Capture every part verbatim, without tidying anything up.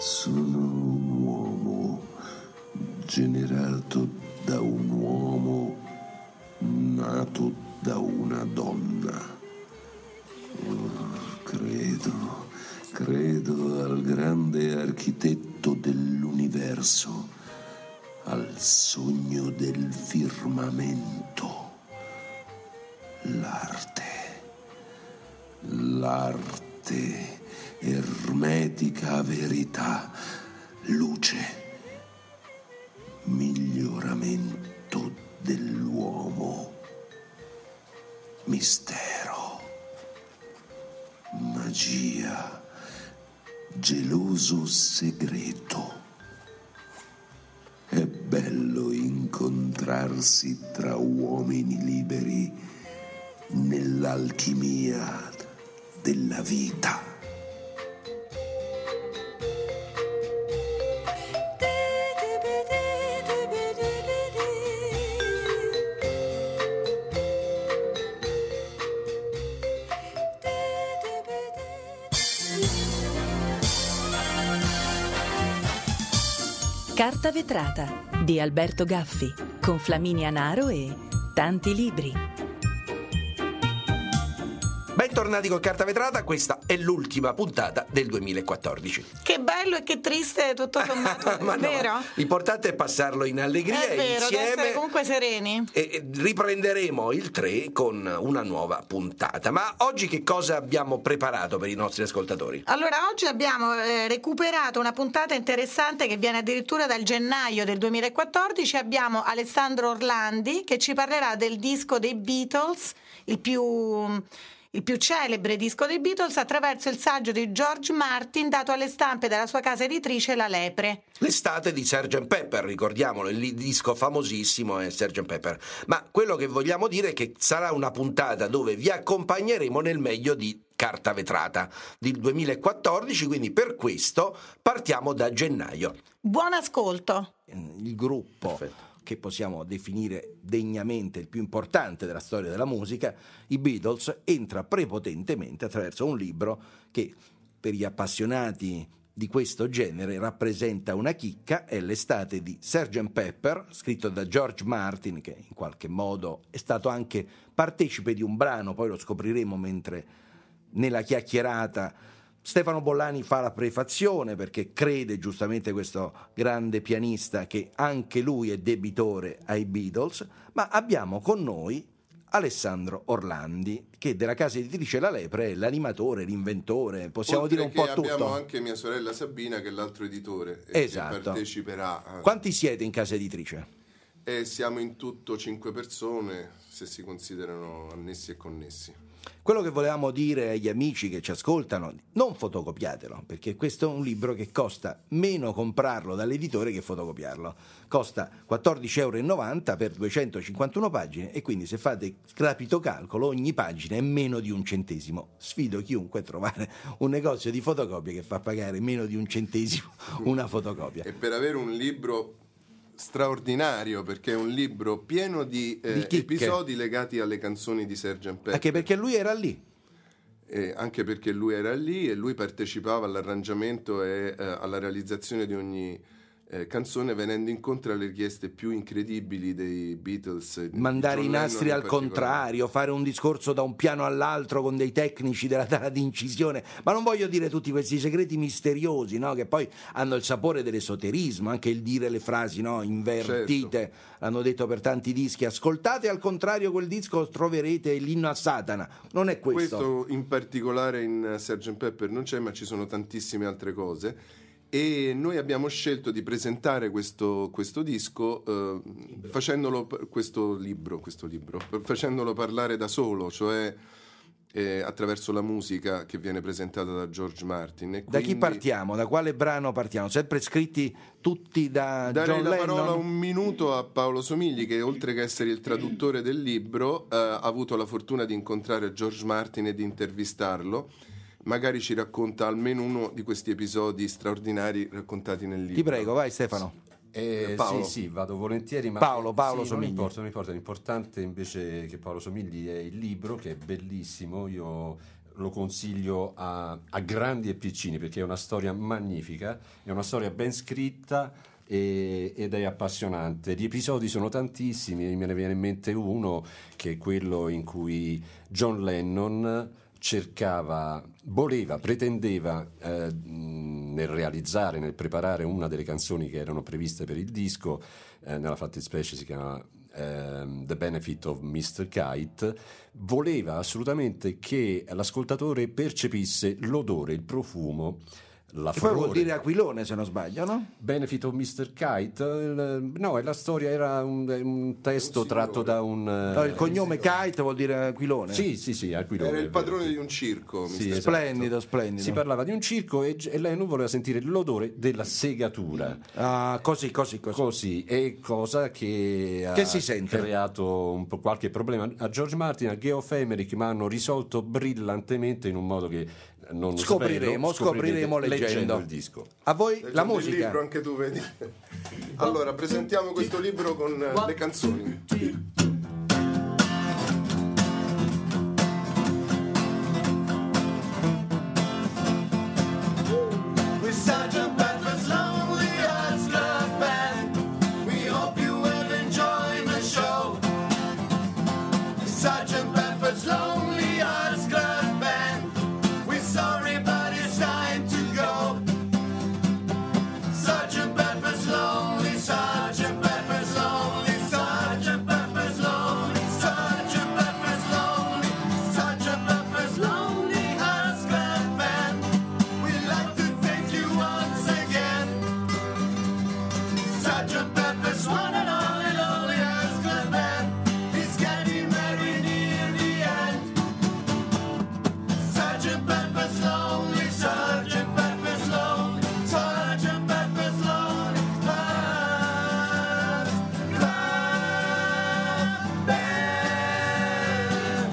Sono un uomo generato da un uomo nato da una donna. Oh, credo, credo al grande architetto dell'universo, al sogno del firmamento. L'arte, l'arte, ermetica verità, luce, miglioramento dell'uomo, mistero, magia, geloso segreto. È bello incontrarsi tra uomini liberi nell'alchimia della vita. Carta vetrata di Alberto Gaffi con Flaminia Naro e tanti libri. Bentornati con Carta Vetrata, questa è l'ultima puntata del duemilaquattordici. Che bello e che triste tutto sommato, Ma è no, vero? L'importante è passarlo in allegria È vero, insieme. essere comunque sereni. E riprenderemo il tre con una nuova puntata. Ma oggi che cosa abbiamo preparato per i nostri ascoltatori? Allora, oggi abbiamo eh, recuperato una puntata interessante che viene addirittura dal gennaio del duemilaquattordici. Abbiamo Alessandro Orlandi che ci parlerà del disco dei Beatles, il più... il più celebre disco dei Beatles, attraverso il saggio di George Martin dato alle stampe dalla sua casa editrice La Lepre. L'estate di sergeant Pepper, ricordiamolo, il disco famosissimo è sergeant Pepper. Ma quello che vogliamo dire è che sarà una puntata dove vi accompagneremo nel meglio di Carta Vetrata del duemilaquattordici, quindi per questo partiamo da gennaio. Buon ascolto. Il gruppo Perfetto. Che possiamo definire degnamente il più importante della storia della musica, i Beatles, entra prepotentemente attraverso un libro che per gli appassionati di questo genere rappresenta una chicca. È L'estate di sergeant Pepper, scritto da George Martin, che in qualche modo è stato anche partecipe di un brano, poi lo scopriremo mentre nella chiacchierata Stefano Bollani fa la prefazione, perché crede giustamente, questo grande pianista, che anche lui è debitore ai Beatles. Ma abbiamo con noi Alessandro Orlandi, che della casa editrice La Lepre è l'animatore, l'inventore, possiamo Oltre dire un che po' tutto. Abbiamo anche mia sorella Sabina, che è l'altro editore, Esatto. che parteciperà. Quanti siete in casa editrice? E siamo in tutto cinque persone, se si considerano annessi e connessi. Quello che volevamo dire agli amici che ci ascoltano: non fotocopiatelo, perché questo è un libro che costa meno comprarlo dall'editore che fotocopiarlo. Costa quattordici virgola novanta euro per duecentocinquantuno pagine, e quindi se fate rapido calcolo ogni pagina è meno di un centesimo. Sfido chiunque a trovare un negozio di fotocopie che fa pagare meno di un centesimo una fotocopia. E per avere un libro straordinario, perché è un libro pieno di, eh, di episodi legati alle canzoni di sergeant Pepper. Anche perché lui era lì. Eh, anche perché lui era lì e lui partecipava all'arrangiamento e eh, alla realizzazione di ogni eh, canzone, venendo incontro alle richieste più incredibili dei Beatles. Mandare i nastri al contrario, contrario, fare un discorso da un piano all'altro con dei tecnici della tala di incisione. Ma non voglio dire tutti questi segreti misteriosi, no? Che poi hanno il sapore dell'esoterismo, anche il dire le frasi, no? Invertite. Certo. L'hanno detto per tanti dischi: ascoltate al contrario quel disco, troverete l'inno a Satana. Non è questo. Questo in particolare in sergeant Pepper non c'è, ma ci sono tantissime altre cose. E noi abbiamo scelto di presentare questo, questo disco eh, facendolo, questo libro, questo libro facendolo parlare da solo, cioè eh, attraverso la musica che viene presentata da George Martin. E da quindi, chi partiamo? Da quale brano partiamo? Sempre scritti tutti da darei John la Lennon? parola un minuto a Paolo Somigli, che oltre che essere il traduttore del libro eh, ha avuto la fortuna di incontrare George Martin e di intervistarlo. Magari ci racconta almeno uno di questi episodi straordinari raccontati nel libro. Ti prego, vai Stefano. Eh, Paolo. Sì, sì, vado volentieri. Ma Paolo, Paolo sì, Somigli. Non importa, non importa. L'importante invece che Paolo Somigli è il libro, che è bellissimo. Io lo consiglio a, a grandi e piccini, perché è una storia magnifica, è una storia ben scritta e, ed è appassionante. Gli episodi sono tantissimi, me ne viene in mente uno che è quello in cui John Lennon cercava, voleva, pretendeva eh, nel realizzare, nel preparare una delle canzoni che erano previste per il disco, eh, nella fattispecie si chiama Uh, The Benefit of mister Kite, voleva assolutamente che l'ascoltatore percepisse l'odore, il profumo, la Che poi vuol furore. dire aquilone, se non sbaglio, no? Benefit of mister Kite, il- no, è la storia, era un, un testo Un tratto da un... No, il cognome Kite vuol dire aquilone. Sì, sì, sì, aquilone. Era il è vero, padrone sì. di un circo. Sì, mister esatto. Splendido, splendido. Si parlava di un circo e, e lei non voleva sentire l'odore della segatura. Ah, così, così, così. Così, è cosa che ha Che si sente. creato un po' qualche problema a George Martin, a Geoff Emerick, ma hanno risolto brillantemente in un modo che non Scopriremo, svelo, scopriremo leggendo. il disco. A voi Leggendo la il musica. libro, anche tu vedi. Allora, presentiamo questo libro con eh, le canzoni. With Sergeant Pepper's Lonely Hearts Club Band, we hope you will enjoy the show. Sergeant Pepper's Lonely Hearts Club Band, we're sorry but it's time to go. Sergeant Pepper's Lonely, Sergeant Pepper's Lonely, Sergeant Pepper's Lonely, Sergeant Pepper's Lonely, Sergeant Pepper's Lonely Hearts Club Band. We'd like to thank you once again. Sergeant Pepper's one and only Lonely Hearts Club Band is getting very near the end. Sergeant Pepper's Lonely, Sergeant Pepper's Lonely, Sergeant Pepper's Lonely Hearts Club Band.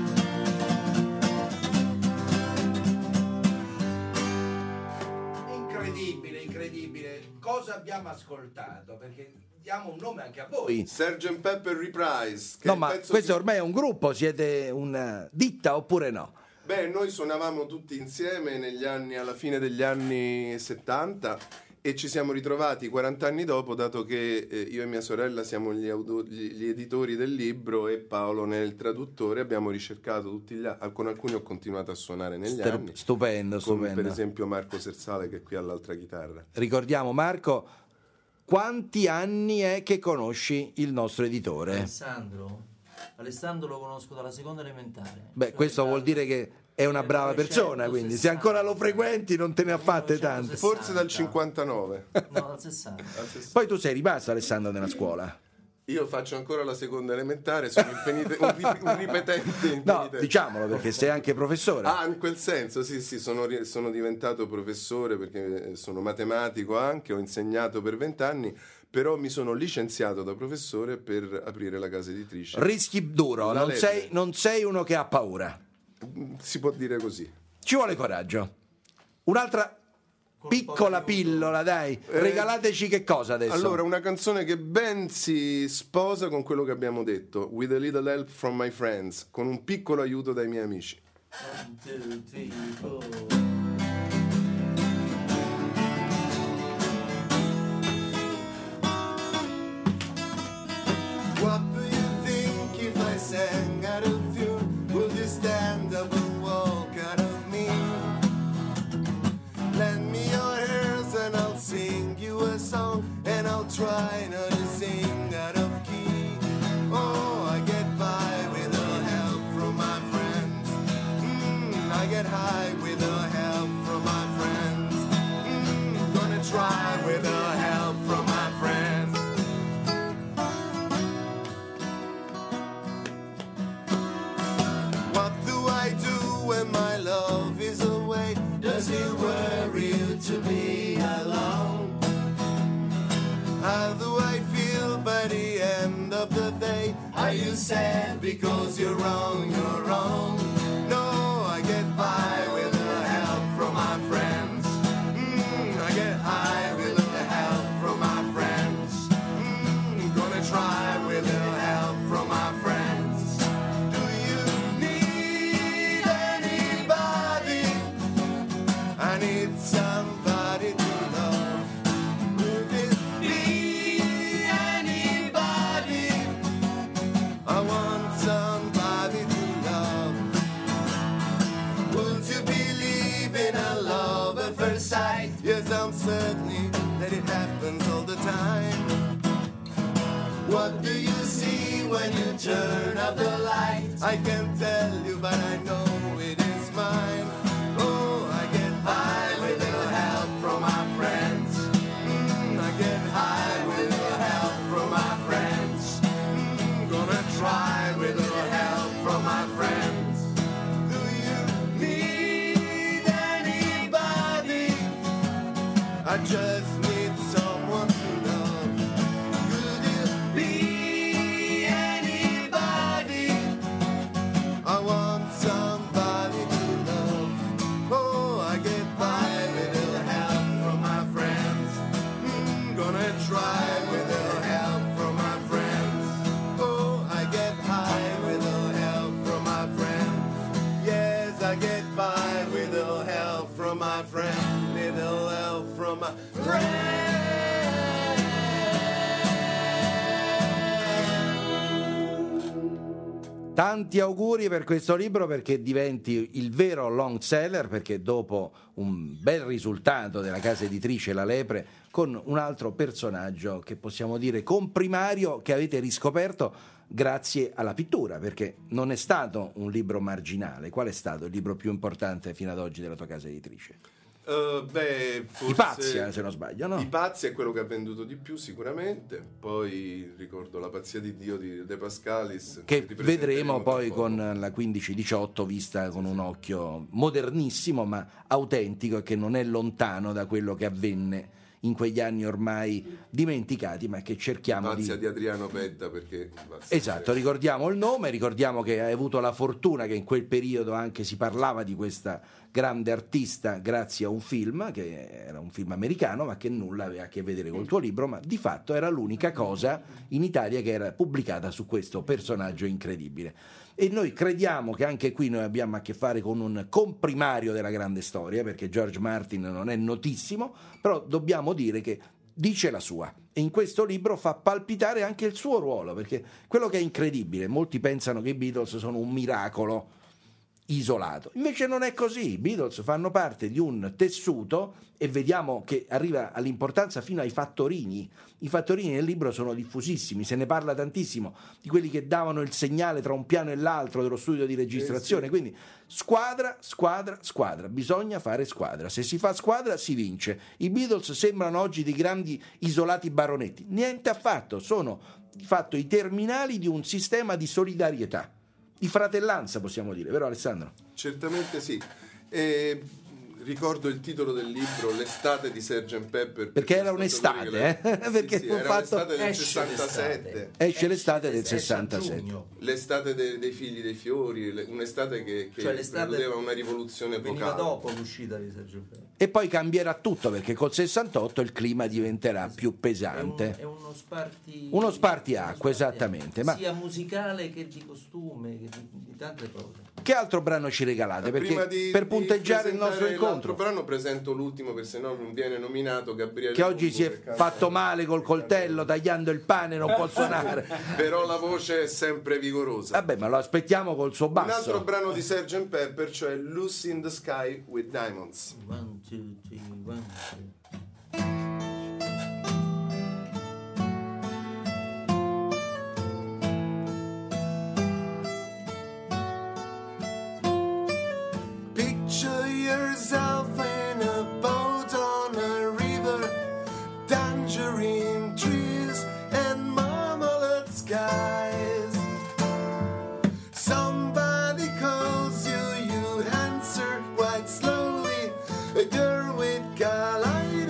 Incredibile, incredibile. Cosa abbiamo ascoltato? Perché diamo un nome anche a voi. sergeant Pepper Reprise. Che No, è il ma pezzo questo che- ormai è un gruppo, siete una ditta oppure no? Beh, noi suonavamo tutti insieme negli anni, alla fine degli anni settanta e ci siamo ritrovati quaranta anni dopo, dato che eh, io e mia sorella siamo gli, auto- gli- gli editori del libro e Paolo ne è il traduttore. Abbiamo ricercato tutti gli anni, con alcuni ho continuato a suonare negli Ster- anni, stupendo, come stupendo. per esempio Marco Sersale, che è qui all'altra chitarra. Ricordiamo, Marco, quanti anni è che conosci il nostro editore? Alessandro? Alessandro lo conosco dalla seconda elementare. Beh, Cioè, questo dal- vuol dire che è una brava persona, quindi se ancora lo frequenti non te ne ha fatte tante. Forse dal cinquantanove. No, dal sessanta. Poi tu sei rimasto, Alessandro, nella scuola? Io faccio ancora la seconda elementare, sono impenite- un, ri- un ripetente No, impenitente. diciamolo, perché sei anche professore. Ah, in quel senso, sì, sì, sono, ri- sono diventato professore perché sono matematico anche, ho insegnato per vent'anni, però mi sono licenziato da professore per aprire la casa editrice. Rischi duro, La non legge. sei, non sei uno che ha paura. Si può dire così. Ci vuole coraggio. Un'altra piccola pillola, dai. Regalateci che cosa adesso? Allora, una canzone che ben si sposa con quello che abbiamo detto, With a Little Help from My Friends, con un piccolo aiuto dai miei amici. One, two, three, four. What do you think if I sang out of tune? Would you stand up and walk out of me? Lend me your ears and I'll sing you a song, and I'll try not to sing out of key. Oh, I get by with the help from my friends. Mm, I get high with the help from my friends. Mm, gonna try with the help from my friends. What do I do when my love is away? Does it worry you to be alone? How do I feel by the end of the day? Are you sad because you're wrong, you're wrong? No, I get by with the help from my friends. Mm, I get high with the help from my friends. Mm, gonna try with the help from my friends. Do you need anybody? when you turn up the light. I can't tell you, but I know it is mine. Oh, I get high with the help from my friends. Mm, I get high with the help from my friends. Mm, gonna try with the help from my friends. Do you need anybody? I just need someone to love. Could you be anybody? I want somebody to love. Oh, I get by with the help from my friends. Mm, gonna try with the help from my friends. Oh, I get high with the help from my friends. Yes, I get by with the help from my friends. Little help from my friends. Tanti auguri per questo libro, perché diventi il vero long seller, perché dopo un bel risultato della casa editrice La Lepre, con un altro personaggio che possiamo dire comprimario, che avete riscoperto grazie alla pittura, perché non è stato un libro marginale. Qual è stato il libro più importante fino ad oggi della tua casa editrice? Uh, beh, forse I Pazzi, eh, se non sbaglio, no? I Pazzi è quello che ha venduto di più sicuramente. Poi ricordo La pazzia di Dio di De Pascalis, che ripresenteremo vedremo tra poi poco. con la quindici diciotto vista con un occhio modernissimo ma autentico, e che non è lontano da quello che avvenne in quegli anni ormai dimenticati, ma che cerchiamo Pazia di... di Adriano Pedda, perché basta Esatto, dire- ricordiamo il nome, ricordiamo che hai avuto la fortuna che in quel periodo anche si parlava di questa grande artista grazie a un film, che era un film americano, ma che nulla aveva a che vedere col tuo libro, ma di fatto era l'unica cosa in Italia che era pubblicata su questo personaggio incredibile. E noi crediamo che anche qui noi abbiamo a che fare con un comprimario della grande storia, perché George Martin non è notissimo, però dobbiamo dire che dice la sua, e in questo libro fa palpitare anche il suo ruolo, perché quello che è incredibile, molti pensano che i Beatles sono un miracolo isolato, invece non è così. I Beatles fanno parte di un tessuto, e vediamo che arriva all'importanza fino ai fattorini. I fattorini nel libro sono diffusissimi, se ne parla tantissimo, di quelli che davano il segnale tra un piano e l'altro dello studio di registrazione. Eh sì. Quindi squadra, squadra, squadra, bisogna fare squadra, se si fa squadra si vince. I Beatles sembrano oggi dei grandi isolati baronetti, niente affatto, sono di fatto i terminali di un sistema di solidarietà, di fratellanza, possiamo dire, vero Alessandro? Certamente sì. E ricordo il titolo del libro, L'estate di sergeant Pepper, Perché era gli ascoltatori un'estate, che le- eh? Perché sì, sì, fu era fatto- l'estate del Esce sessantasette, l'estate. Esce l'estate del esce a sessantasette. giugno. l'estate de- dei figli dei fiori, le- un'estate che, che Cioè l'estate preludeva una rivoluzione veniva epocale. dopo l'uscita di Sergio Pepper. E poi cambierà tutto, perché col sessantotto il clima diventerà più È, un- pesante. è uno sparti Uno spartiacque, uno spartiacque, esattamente, ma- sia musicale che di costume, che di, di tante cose. Che altro brano ci regalate? Prima Perché di- per di punteggiare il nostro presentare incontro, l'altro brano presento l'ultimo, perché se no non viene nominato, Gabriele che oggi Pombo, si è che canta- fatto male col coltello tagliando il pane, non può suonare. Però la voce è sempre vigorosa. Vabbè, ma lo aspettiamo col suo Un altro basso. brano di sergeant Pepper, cioè Lucy in the Sky with Diamonds. One, two, three, one, two. Picture yourself in a boat on a river, tangerine trees and marmalade skies. Somebody calls you, you answer quite slowly. A girl with kaleido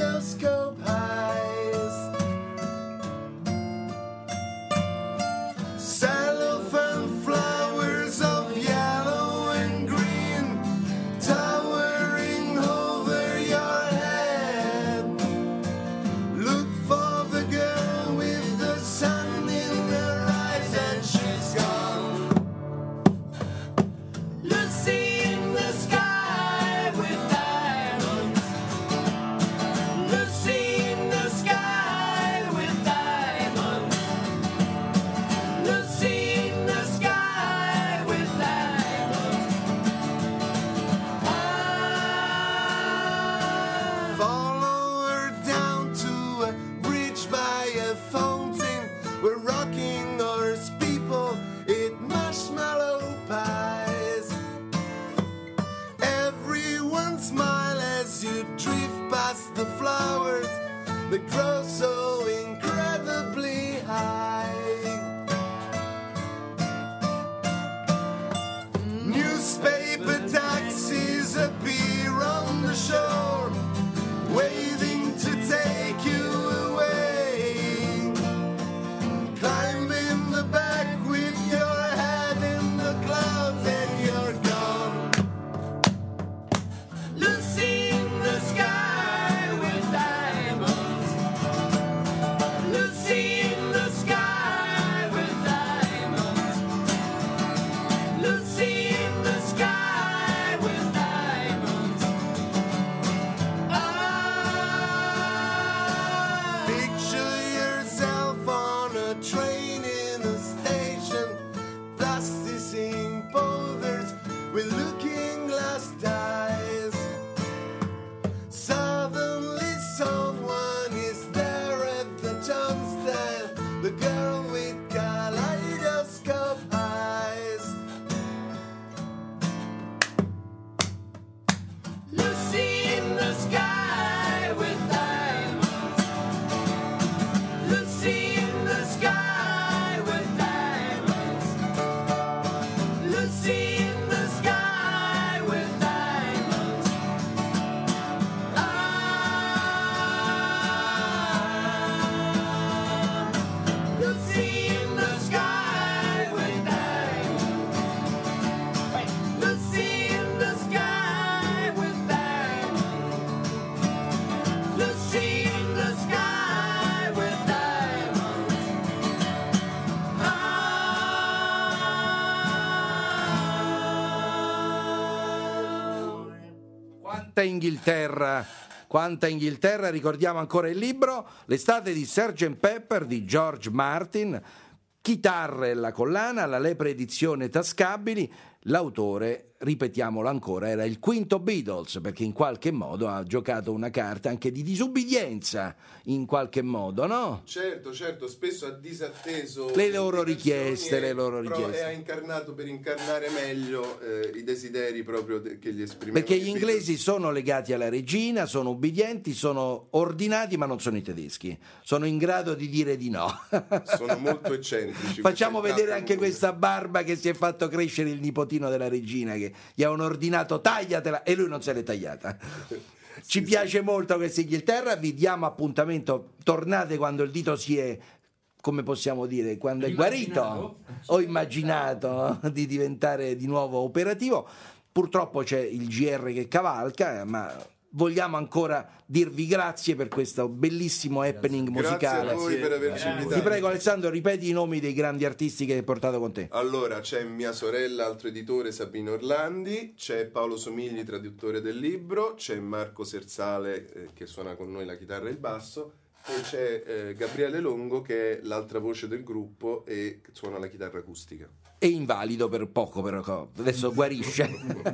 quanta Inghilterra, quanta Inghilterra, ricordiamo ancora il libro, L'estate di sergeant Pepper di George Martin, chitarre e la collana, la lepre edizione tascabili, l'autore, ripetiamolo ancora, era il quinto Beatles, perché in qualche modo ha giocato una carta anche di disubbidienza, in qualche modo, no? Certo, certo, spesso ha disatteso le loro richieste, e, le loro però richieste. E ha incarnato per incarnare meglio eh, i desideri proprio de- che gli esprimevano. Perché gli i inglesi Beatles. sono legati alla regina, sono ubbidienti, sono ordinati, ma non sono i tedeschi. Sono in grado di dire di no. Sono molto eccentrici. Facciamo questi vedere anche comune. questa barba che si è fatto crescere il nipotino della regina, che gli avevano ordinato tagliatela e lui non se l'è tagliata. Ci Sì, piace molto questa Inghilterra, vi diamo appuntamento, tornate quando il dito si è, come possiamo dire, quando è guarito o immaginato di diventare di nuovo operativo. Purtroppo c'è il G R che cavalca, ma vogliamo ancora dirvi grazie per questo bellissimo happening musicale. Grazie a voi per averci Grazie. invitati. Ti prego Alessandro, ripeti i nomi dei grandi artisti che hai portato con te. Allora, c'è mia sorella, altro editore, Sabino Orlandi, c'è Paolo Somigli, traduttore del libro, c'è Marco Serzale eh, che suona con noi la chitarra e il basso, e c'è eh, Gabriele Longo che è l'altra voce del gruppo e che suona la chitarra acustica. È invalido per poco, però adesso guarisce.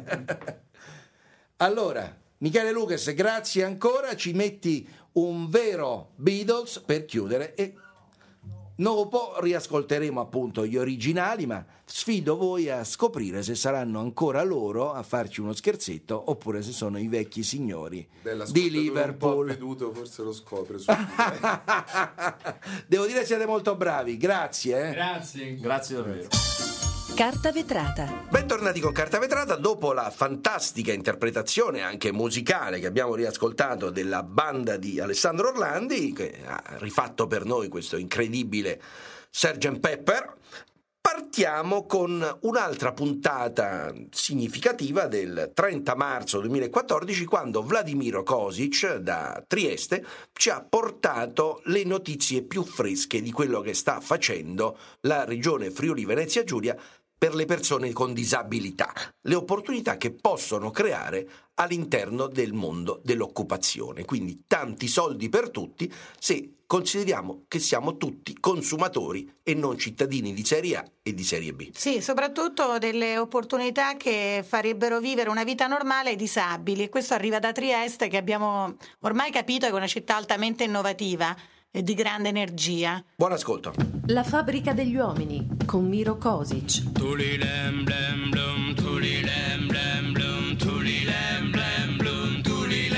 Allora, Michele Lucas, grazie ancora, ci metti un vero Beatles per chiudere e dopo riascolteremo appunto gli originali, ma sfido voi a scoprire se saranno ancora loro a farci uno scherzetto oppure se sono i vecchi signori Beh, di un po' Liverpool. avveduto, forse lo scopre subito. Devo dire siete molto bravi, grazie. Eh. Grazie. Grazie davvero. Carta vetrata. Bentornati con Carta Vetrata, dopo la fantastica interpretazione anche musicale che abbiamo riascoltato della banda di Alessandro Orlandi, che ha rifatto per noi questo incredibile sergeant Pepper, partiamo con un'altra puntata significativa del trenta marzo duemilaquattordici, quando Vladimiro Kosic da Trieste ci ha portato le notizie più fresche di quello che sta facendo la regione Friuli Venezia Giulia per le persone con disabilità, le opportunità che possono creare all'interno del mondo dell'occupazione. Quindi tanti soldi per tutti se consideriamo che siamo tutti consumatori e non cittadini di serie A e di serie B. Sì, soprattutto delle opportunità che farebbero vivere una vita normale ai disabili. Questo arriva da Trieste, che abbiamo ormai capito che è una città altamente innovativa e di grande energia. Buon ascolto. La fabbrica degli uomini con Miro Kosic. Tulilem blem blum, tulilem blem blum, tulilem blem blum, tulilem.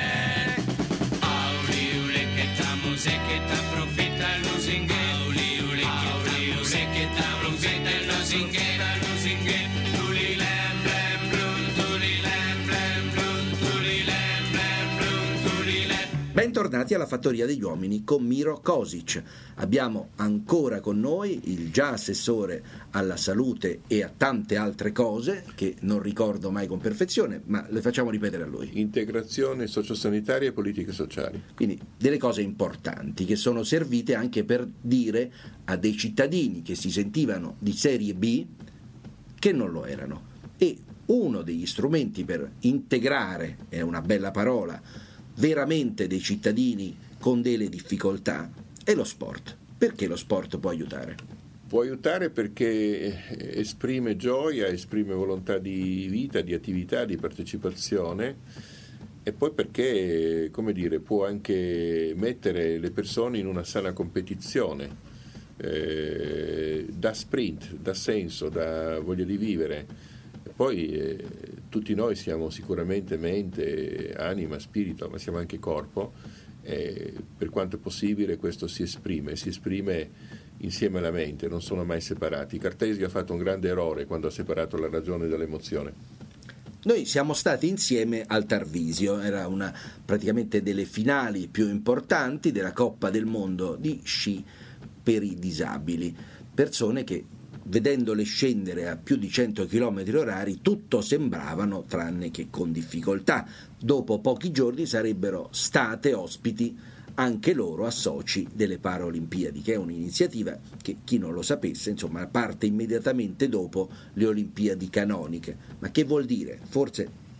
Auli ulichetta, musichetta, profitta, lusinghe. Auli ulichetta, musichetta, profitta, lusinghe, lusinghe. Tulilem blem blum, tulilem blem blum, tulilem blem blum, tulilem. Bentornati alla Fattoria degli Uomini con Miro Kosic. Abbiamo ancora con noi il già assessore alla salute e a tante altre cose che non ricordo mai con perfezione, ma le facciamo ripetere a lui. Integrazione sociosanitaria e politiche sociali. Quindi delle cose importanti che sono servite anche per dire a dei cittadini che si sentivano di serie B che non lo erano. E uno degli strumenti per integrare, è una bella parola, veramente dei cittadini con delle difficoltà è lo sport. Perché lo sport può aiutare? Può aiutare perché esprime gioia, esprime volontà di vita, di attività, di partecipazione, e poi perché, come dire, può anche mettere le persone in una sana competizione, eh, dà sprint, dà senso, dà voglia di vivere. E poi eh, tutti noi siamo sicuramente mente, anima, spirito, ma siamo anche corpo. E per quanto è possibile questo si esprime, si esprime insieme alla mente, non sono mai separati. Cartesio ha fatto un grande errore quando ha separato la ragione dall'emozione. Noi siamo stati insieme al Tarvisio, era una praticamente delle finali più importanti della Coppa del Mondo di sci per i disabili, persone che vedendole scendere a più di cento chilometri orari tutto sembravano tranne che con difficoltà. Dopo pochi giorni sarebbero state ospiti anche loro a Sochi delle Paralimpiadi, che è un'iniziativa che, chi non lo sapesse, insomma, parte immediatamente dopo le Olimpiadi canoniche. Ma che vuol dire? Forse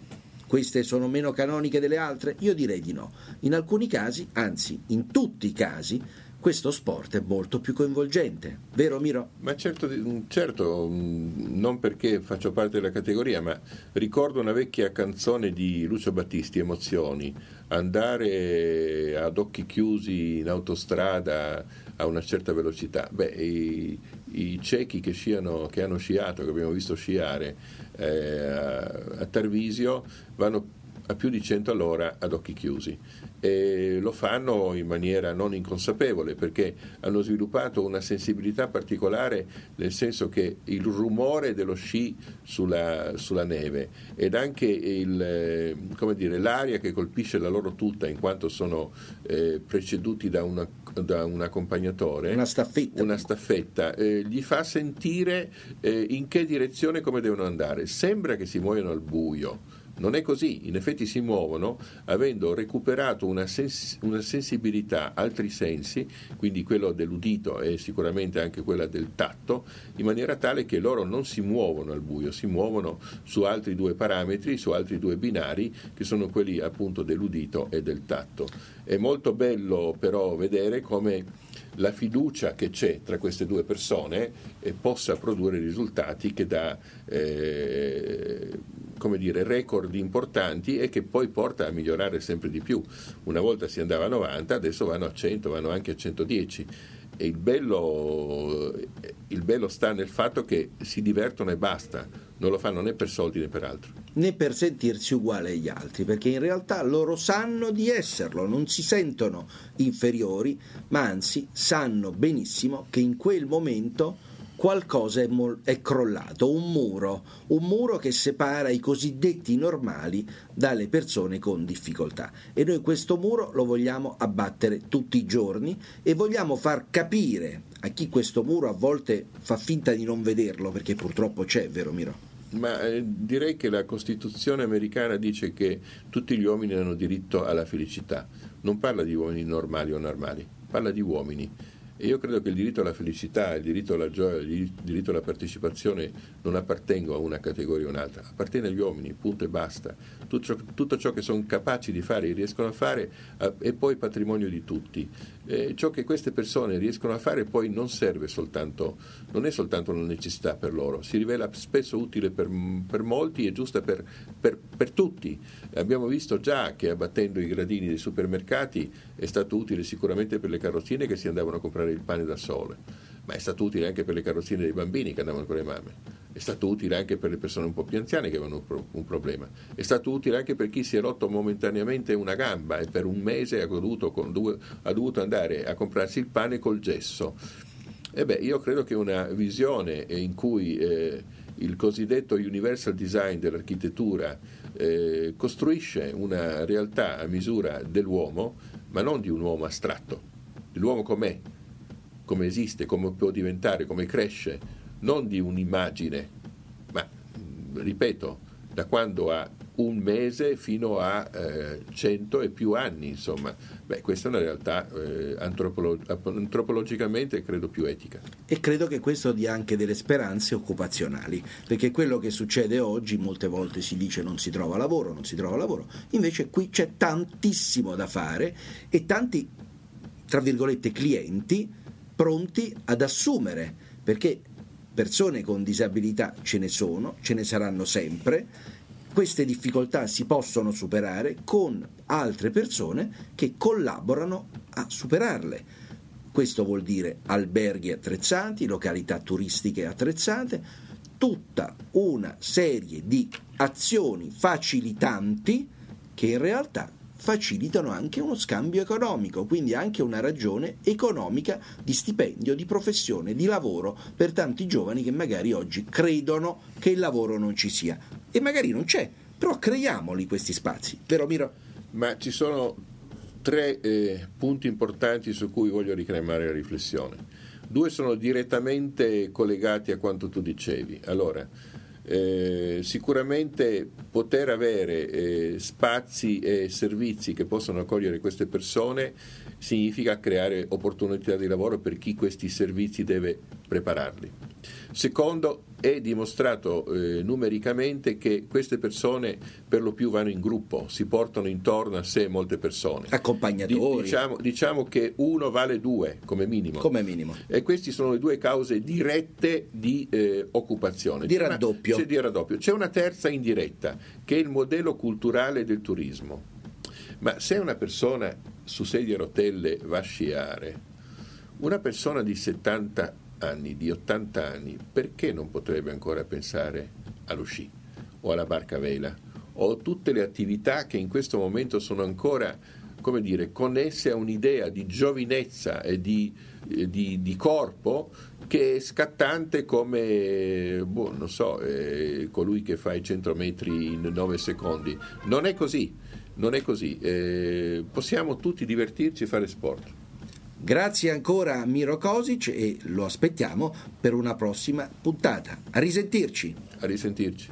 queste sono meno canoniche delle altre? Io direi di no. In alcuni casi, anzi in tutti i casi, questo sport è molto più coinvolgente, vero Miro? Ma certo, certo, non perché faccio parte della categoria, ma ricordo una vecchia canzone di Lucio Battisti, Emozioni, andare ad occhi chiusi in autostrada a una certa velocità. Beh, i, i cechi che, sciano, che hanno sciato, che abbiamo visto sciare eh, a, a Tarvisio, vanno a più di cento all'ora ad occhi chiusi, e lo fanno in maniera non inconsapevole, perché hanno sviluppato una sensibilità particolare, nel senso che il rumore dello sci sulla, sulla neve ed anche il, come dire, l'aria che colpisce la loro tuta, in quanto sono eh, preceduti da, una, da un accompagnatore, una staffetta, una staffetta eh, gli fa sentire eh, in che direzione, come devono andare. Sembra che si muoiano al buio. Non è così, in effetti si muovono avendo recuperato una, sens- una sensibilità, altri sensi, quindi quello dell'udito e sicuramente anche quella del tatto, in maniera tale che loro non si muovono al buio, si muovono su altri due parametri, su altri due binari, che sono quelli appunto dell'udito e del tatto. È molto bello però vedere come la fiducia che c'è tra queste due persone eh, possa produrre risultati che dà eh, come dire, record importanti e che poi porta a migliorare sempre di più. Una volta si andava a novanta, adesso vanno a cento, vanno anche a centodieci. E il bello, il bello sta nel fatto che si divertono e basta, non lo fanno né per soldi né per altro. Né per sentirsi uguali agli altri, perché in realtà loro sanno di esserlo, non si sentono inferiori, ma anzi sanno benissimo che in quel momento qualcosa è, mol- è crollato, un muro, un muro che separa i cosiddetti normali dalle persone con difficoltà. E noi questo muro lo vogliamo abbattere tutti i giorni e vogliamo far capire a chi questo muro a volte fa finta di non vederlo, perché purtroppo c'è, vero Miro? Ma eh, direi che la Costituzione americana dice che tutti gli uomini hanno diritto alla felicità. Non parla di uomini normali o normali, parla di uomini. E io credo che il diritto alla felicità, il diritto alla gioia, il diritto alla partecipazione non appartengono a una categoria o un'altra, appartiene agli uomini, punto e basta. Tutto ciò, tutto ciò che sono capaci di fare e riescono a fare eh, è poi patrimonio di tutti. Eh, ciò che queste persone riescono a fare poi non serve soltanto, non è soltanto una necessità per loro, si rivela spesso utile per, per molti e giusta per, per, per tutti. Abbiamo visto già che abbattendo i gradini dei supermercati è stato utile sicuramente per le carrozzine che si andavano a comprare il pane da sole, ma è stato utile anche per le carrozzine dei bambini che andavano con le mamme, è stato utile anche per le persone un po' più anziane che avevano un, pro- un problema, è stato utile anche per chi si è rotto momentaneamente una gamba e per un mese ha dovuto, ha dovuto andare a comprarsi il pane col gesso. E beh, io credo che una visione in cui eh, il cosiddetto universal design dell'architettura eh, costruisce una realtà a misura dell'uomo, ma non di un uomo astratto, dell'uomo com'è, come esiste, come può diventare, come cresce, non di un'immagine, ma ripeto, da quando ha un mese fino a eh, cento e più anni, insomma. Beh, questa è una realtà eh, antropolo- antropologicamente credo più etica. E credo che questo dia anche delle speranze occupazionali, perché quello che succede oggi, molte volte si dice non si trova lavoro, non si trova lavoro, invece qui c'è tantissimo da fare e tanti, tra virgolette, clienti pronti ad assumere, perché persone con disabilità ce ne sono, ce ne saranno sempre. Queste difficoltà si possono superare con altre persone che collaborano a superarle. Questo vuol dire alberghi attrezzati, località turistiche attrezzate, tutta una serie di azioni facilitanti che in realtà facilitano anche uno scambio economico, quindi anche una ragione economica di stipendio, di professione, di lavoro per tanti giovani che magari oggi credono che il lavoro non ci sia e magari non c'è, però creiamoli questi spazi, vero Miro? Ma ci sono tre eh, punti importanti su cui voglio riclamare la riflessione. Due sono direttamente collegati a quanto tu dicevi. Allora, Eh, sicuramente poter avere eh, spazi e servizi che possano accogliere queste persone significa creare opportunità di lavoro per chi questi servizi deve prepararli. Secondo, è dimostrato eh, numericamente che queste persone per lo più vanno in gruppo, si portano intorno a sé molte persone. Accompagnatori. Di, diciamo, diciamo che uno vale due come minimo. Come minimo. E queste sono le due cause dirette di eh, occupazione. Di C'è una- raddoppio. c'è di raddoppio. C'è una terza indiretta, che è il modello culturale del turismo. Ma se una persona su sedia a rotelle va a sciare, una persona di settanta anni, di ottanta anni, perché non potrebbe ancora pensare allo sci o alla barca a vela o tutte le attività che in questo momento sono ancora, come dire, connesse a un'idea di giovinezza e di, eh, di, di corpo che è scattante come, boh, non so, eh, colui che fa i cento metri in nove secondi. Non è così, non è così. Eh, possiamo tutti divertirci e fare sport. Grazie ancora a Miro Kosic e lo aspettiamo per una prossima puntata. A risentirci. A risentirci.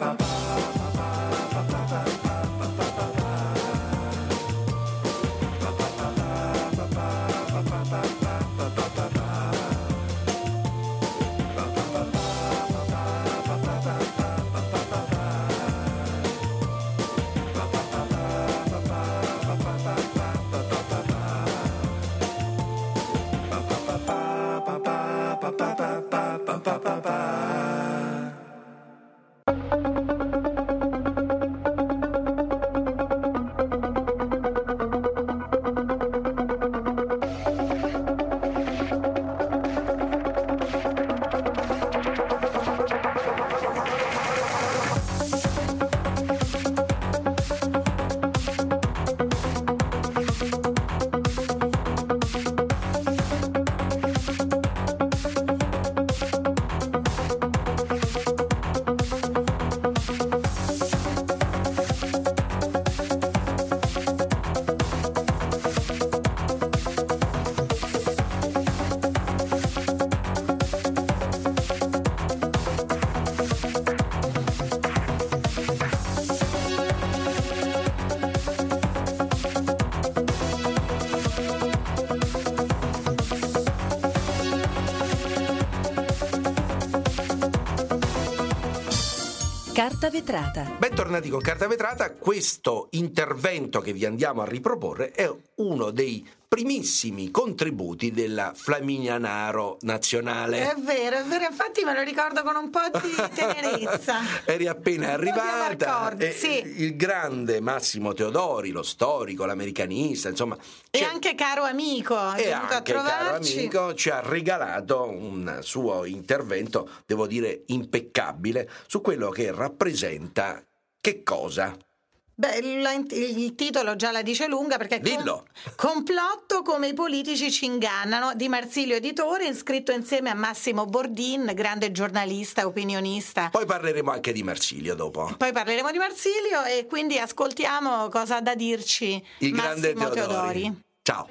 Carta vetrata. Bentornati con Carta Vetrata. Questo intervento che vi andiamo a riproporre è uno dei primissimi contributi della Flaminia Naro nazionale. È vero, è vero, infatti me lo ricordo con un po' di tenerezza. Eri appena arrivata e, e sì. Il grande Massimo Teodori, lo storico, l'americanista, insomma, e anche caro amico, è e venuto a anche caro trovarci. amico ci ha regalato un suo intervento, devo dire impeccabile, su quello che rappresenta che cosa? Beh, il, il titolo già la dice lunga, perché Dillo. Com- complotto come i politici ci ingannano, di Marsilio Editore, scritto insieme a Massimo Bordin, grande giornalista, opinionista. Poi parleremo anche di Marsilio dopo. Poi parleremo di Marsilio e quindi ascoltiamo cosa ha da dirci Il grande Massimo Teodori. Teodori. Ciao.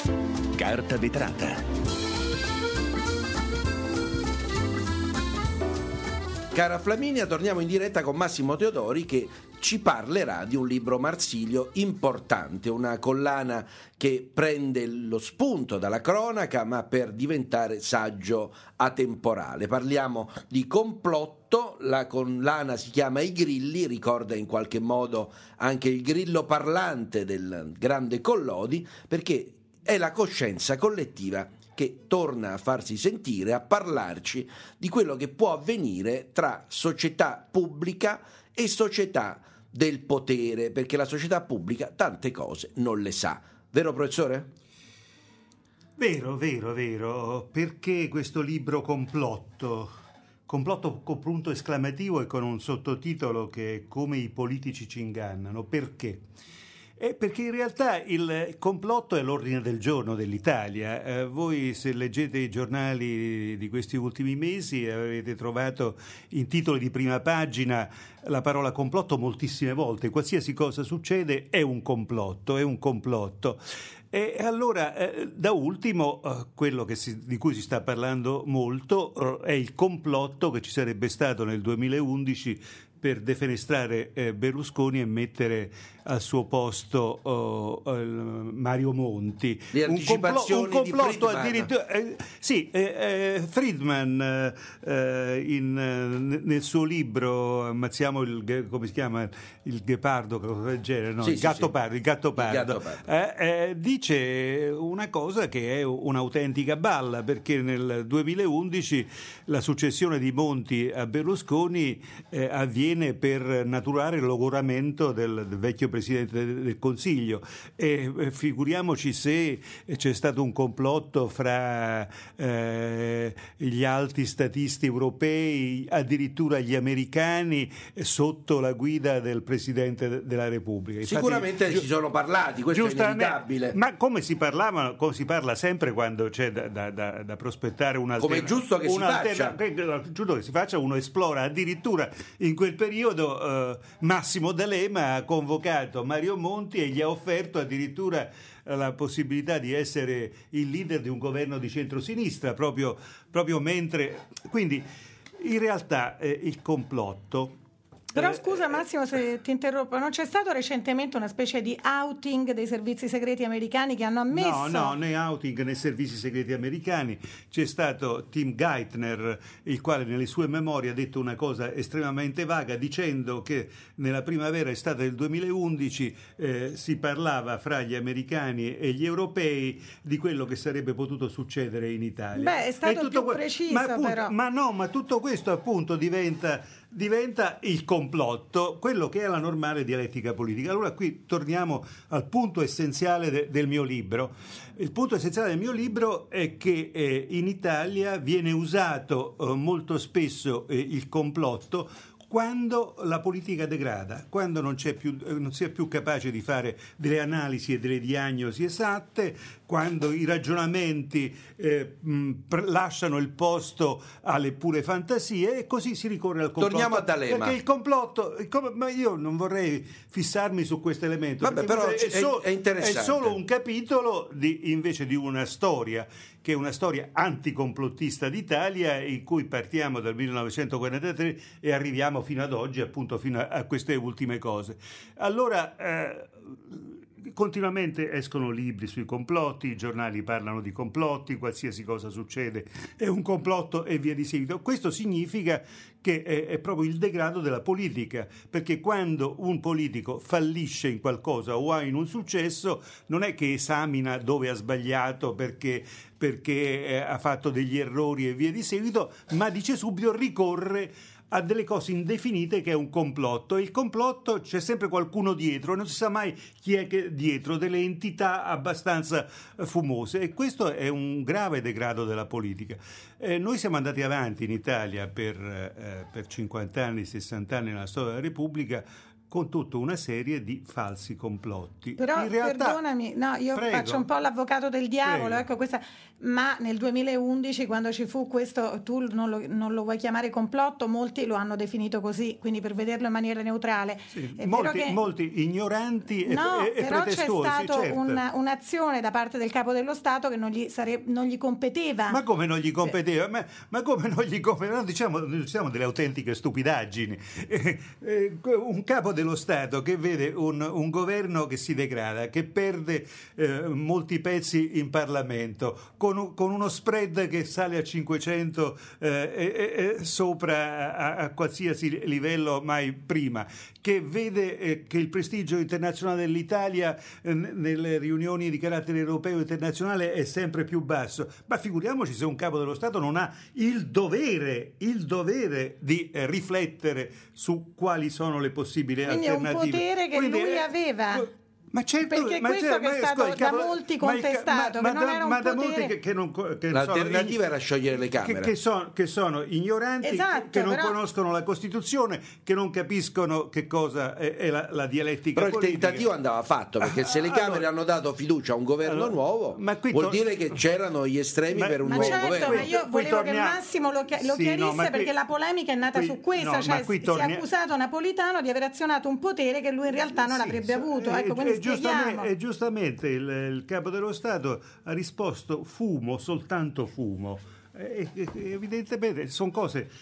Carta vetrata. Cara Flaminia, torniamo in diretta con Massimo Teodori che ci parlerà di un libro Marsilio importante, una collana che prende lo spunto dalla cronaca ma per diventare saggio atemporale. Parliamo di complotto, la collana si chiama I Grilli, ricorda in qualche modo anche il grillo parlante del grande Collodi, perché è la coscienza collettiva che torna a farsi sentire, a parlarci di quello che può avvenire tra società pubblica e società del potere, perché la società pubblica tante cose non le sa. Vero, professore? Vero, vero, vero. Perché questo libro complotto? Complotto con punto esclamativo e con un sottotitolo che è Come i politici ci ingannano. Perché? Eh, perché in realtà il complotto è l'ordine del giorno dell'Italia. Eh, voi se leggete i giornali di questi ultimi mesi avete trovato in titoli di prima pagina la parola complotto moltissime volte. Qualsiasi cosa succede è un complotto, è un complotto. E allora, eh, da ultimo, eh, quello che si, di cui si sta parlando molto eh, è il complotto che ci sarebbe stato nel duemilaundici per defenestrare eh, Berlusconi e mettere al suo posto oh, uh, Mario Monti. Le un, anticipazioni complo- un complotto di Friedman. addirittura eh, sì, eh, eh, Friedman eh, in, eh, nel suo libro Ammazziamo il, come si chiama, il ghepardo, cosa del genere, no? Sì, il, sì, gatto sì. pardo, il gatto pardo, Il gatto pardo. Eh, eh, dice una cosa che è un'autentica balla, perché nel duemilaundici la successione di Monti a Berlusconi eh, avviene per naturare il logoramento del, del vecchio Presidente del Consiglio e eh, figuriamoci se c'è stato un complotto fra eh, gli alti statisti europei, addirittura gli americani, eh, sotto la guida del Presidente della Repubblica. Infatti, Sicuramente giu- ci sono parlati, questo è giustamente, inevitabile. ma come si parlava, come si parla sempre quando c'è da, da, da, da prospettare un Come è giusto che si faccia. giusto che si faccia, uno esplora. Addirittura in quel periodo eh, Massimo D'Alema ha convocato Mario Monti e gli ha offerto addirittura la possibilità di essere il leader di un governo di centrosinistra, proprio, proprio mentre... Quindi in realtà eh, il complotto... Però scusa Massimo se ti interrompo, non c'è stato recentemente una specie di outing dei servizi segreti americani che hanno ammesso? No, no, né outing né servizi segreti americani. C'è stato Tim Geithner, il quale nelle sue memorie ha detto una cosa estremamente vaga, dicendo che nella primavera estate del duemilaundici eh, si parlava fra gli americani e gli europei di quello che sarebbe potuto succedere in Italia. Beh, è stato tutto più que- preciso ma appunto, però. Ma no, ma tutto questo appunto diventa... diventa il complotto, quello che è la normale dialettica politica. Allora qui torniamo al punto essenziale de- del mio libro. Il punto essenziale del mio libro è che eh, in Italia viene usato eh, molto spesso eh, il complotto quando la politica degrada, quando non, c'è più, non si è più capace di fare delle analisi e delle diagnosi esatte, quando i ragionamenti eh, mh, pr- lasciano il posto alle pure fantasie e così si ricorre al complotto. Torniamo a D'Alema. Perché il complotto, il com- ma io non vorrei fissarmi su questo elemento. Vabbè, perché però è, è- so- è interessante. è solo un capitolo di, invece di una storia che è una storia anticomplottista d'Italia in cui partiamo dal millenovecentoquarantatré e arriviamo fino ad oggi, appunto fino a, a queste ultime cose. Allora eh, continuamente escono libri sui complotti, i giornali parlano di complotti, qualsiasi cosa succede è un complotto e via di seguito. Questo significa che è, è proprio il degrado della politica, perché quando un politico fallisce in qualcosa o ha in un successo non è che esamina dove ha sbagliato perché, perché eh, ha fatto degli errori e via di seguito, ma dice subito ricorre a delle cose indefinite che è un complotto, e il complotto c'è sempre qualcuno dietro, non si sa mai chi è che dietro, delle entità abbastanza fumose, e questo è un grave degrado della politica. Eh, noi siamo andati avanti in Italia per, eh, per cinquanta anni, sessanta anni nella storia della Repubblica con tutta una serie di falsi complotti. Però in realtà, perdonami, no, io prego, faccio un po' l'avvocato del diavolo, prego. ecco questa, ma nel duemilaundici quando ci fu questo, tu non lo, non lo vuoi chiamare complotto, molti lo hanno definito così, quindi per vederlo in maniera neutrale. Sì, È molti, vero che, molti ignoranti e, no, e, e però c'è pretestuosi, stato certo. un, un'azione da parte del capo dello Stato che non gli, sare, non gli competeva. Ma come non gli competeva? Ma, ma come non gli competeva? No, diciamo, diciamo delle autentiche stupidaggini. Eh, eh, un capo dello Stato che vede un, un governo che si degrada, che perde eh, molti pezzi in Parlamento, con, con uno spread che sale a cinquecento eh, e, e sopra a, a qualsiasi livello mai prima, che vede eh, che il prestigio internazionale dell'Italia eh, nelle riunioni di carattere europeo e internazionale è sempre più basso. Ma figuriamoci se un capo dello Stato non ha il dovere, il dovere di eh, riflettere su quali sono le possibili Quindi è un alternative. potere che Quindi lui è- aveva. Ma certo, Perché ma questo certo, che è ma stato scusa, il capo- da molti ma il ca- contestato, ma- che ma non da- era un ma da potere- molti che, che non co- che L'alternativa sono, era sciogliere le che, Camere. che sono, che sono ignoranti, Esatto, che, che non però- conoscono la Costituzione, che non capiscono che cosa è, è la, la dialettica Però il politica. tentativo andava fatto, perché se le Ah, Camere allora- hanno dato fiducia a un governo allora, nuovo, ma qui vuol to- dire che c'erano gli estremi Ma- per un Ma nuovo certo, governo. ma io Qui volevo torniamo- che Massimo lo, chia- lo Sì, chiarisse no, ma qui- perché la polemica è nata qui- su questo, no, cioè ma qui si torni- è accusato Napolitano di aver azionato un potere che lui in realtà non Sì, avrebbe sì, avuto. e- Ecco, quindi e, giustamente, spieghiamo. e giustamente il, il capo dello Stato ha risposto fumo, soltanto fumo. E- e- evidentemente sono cose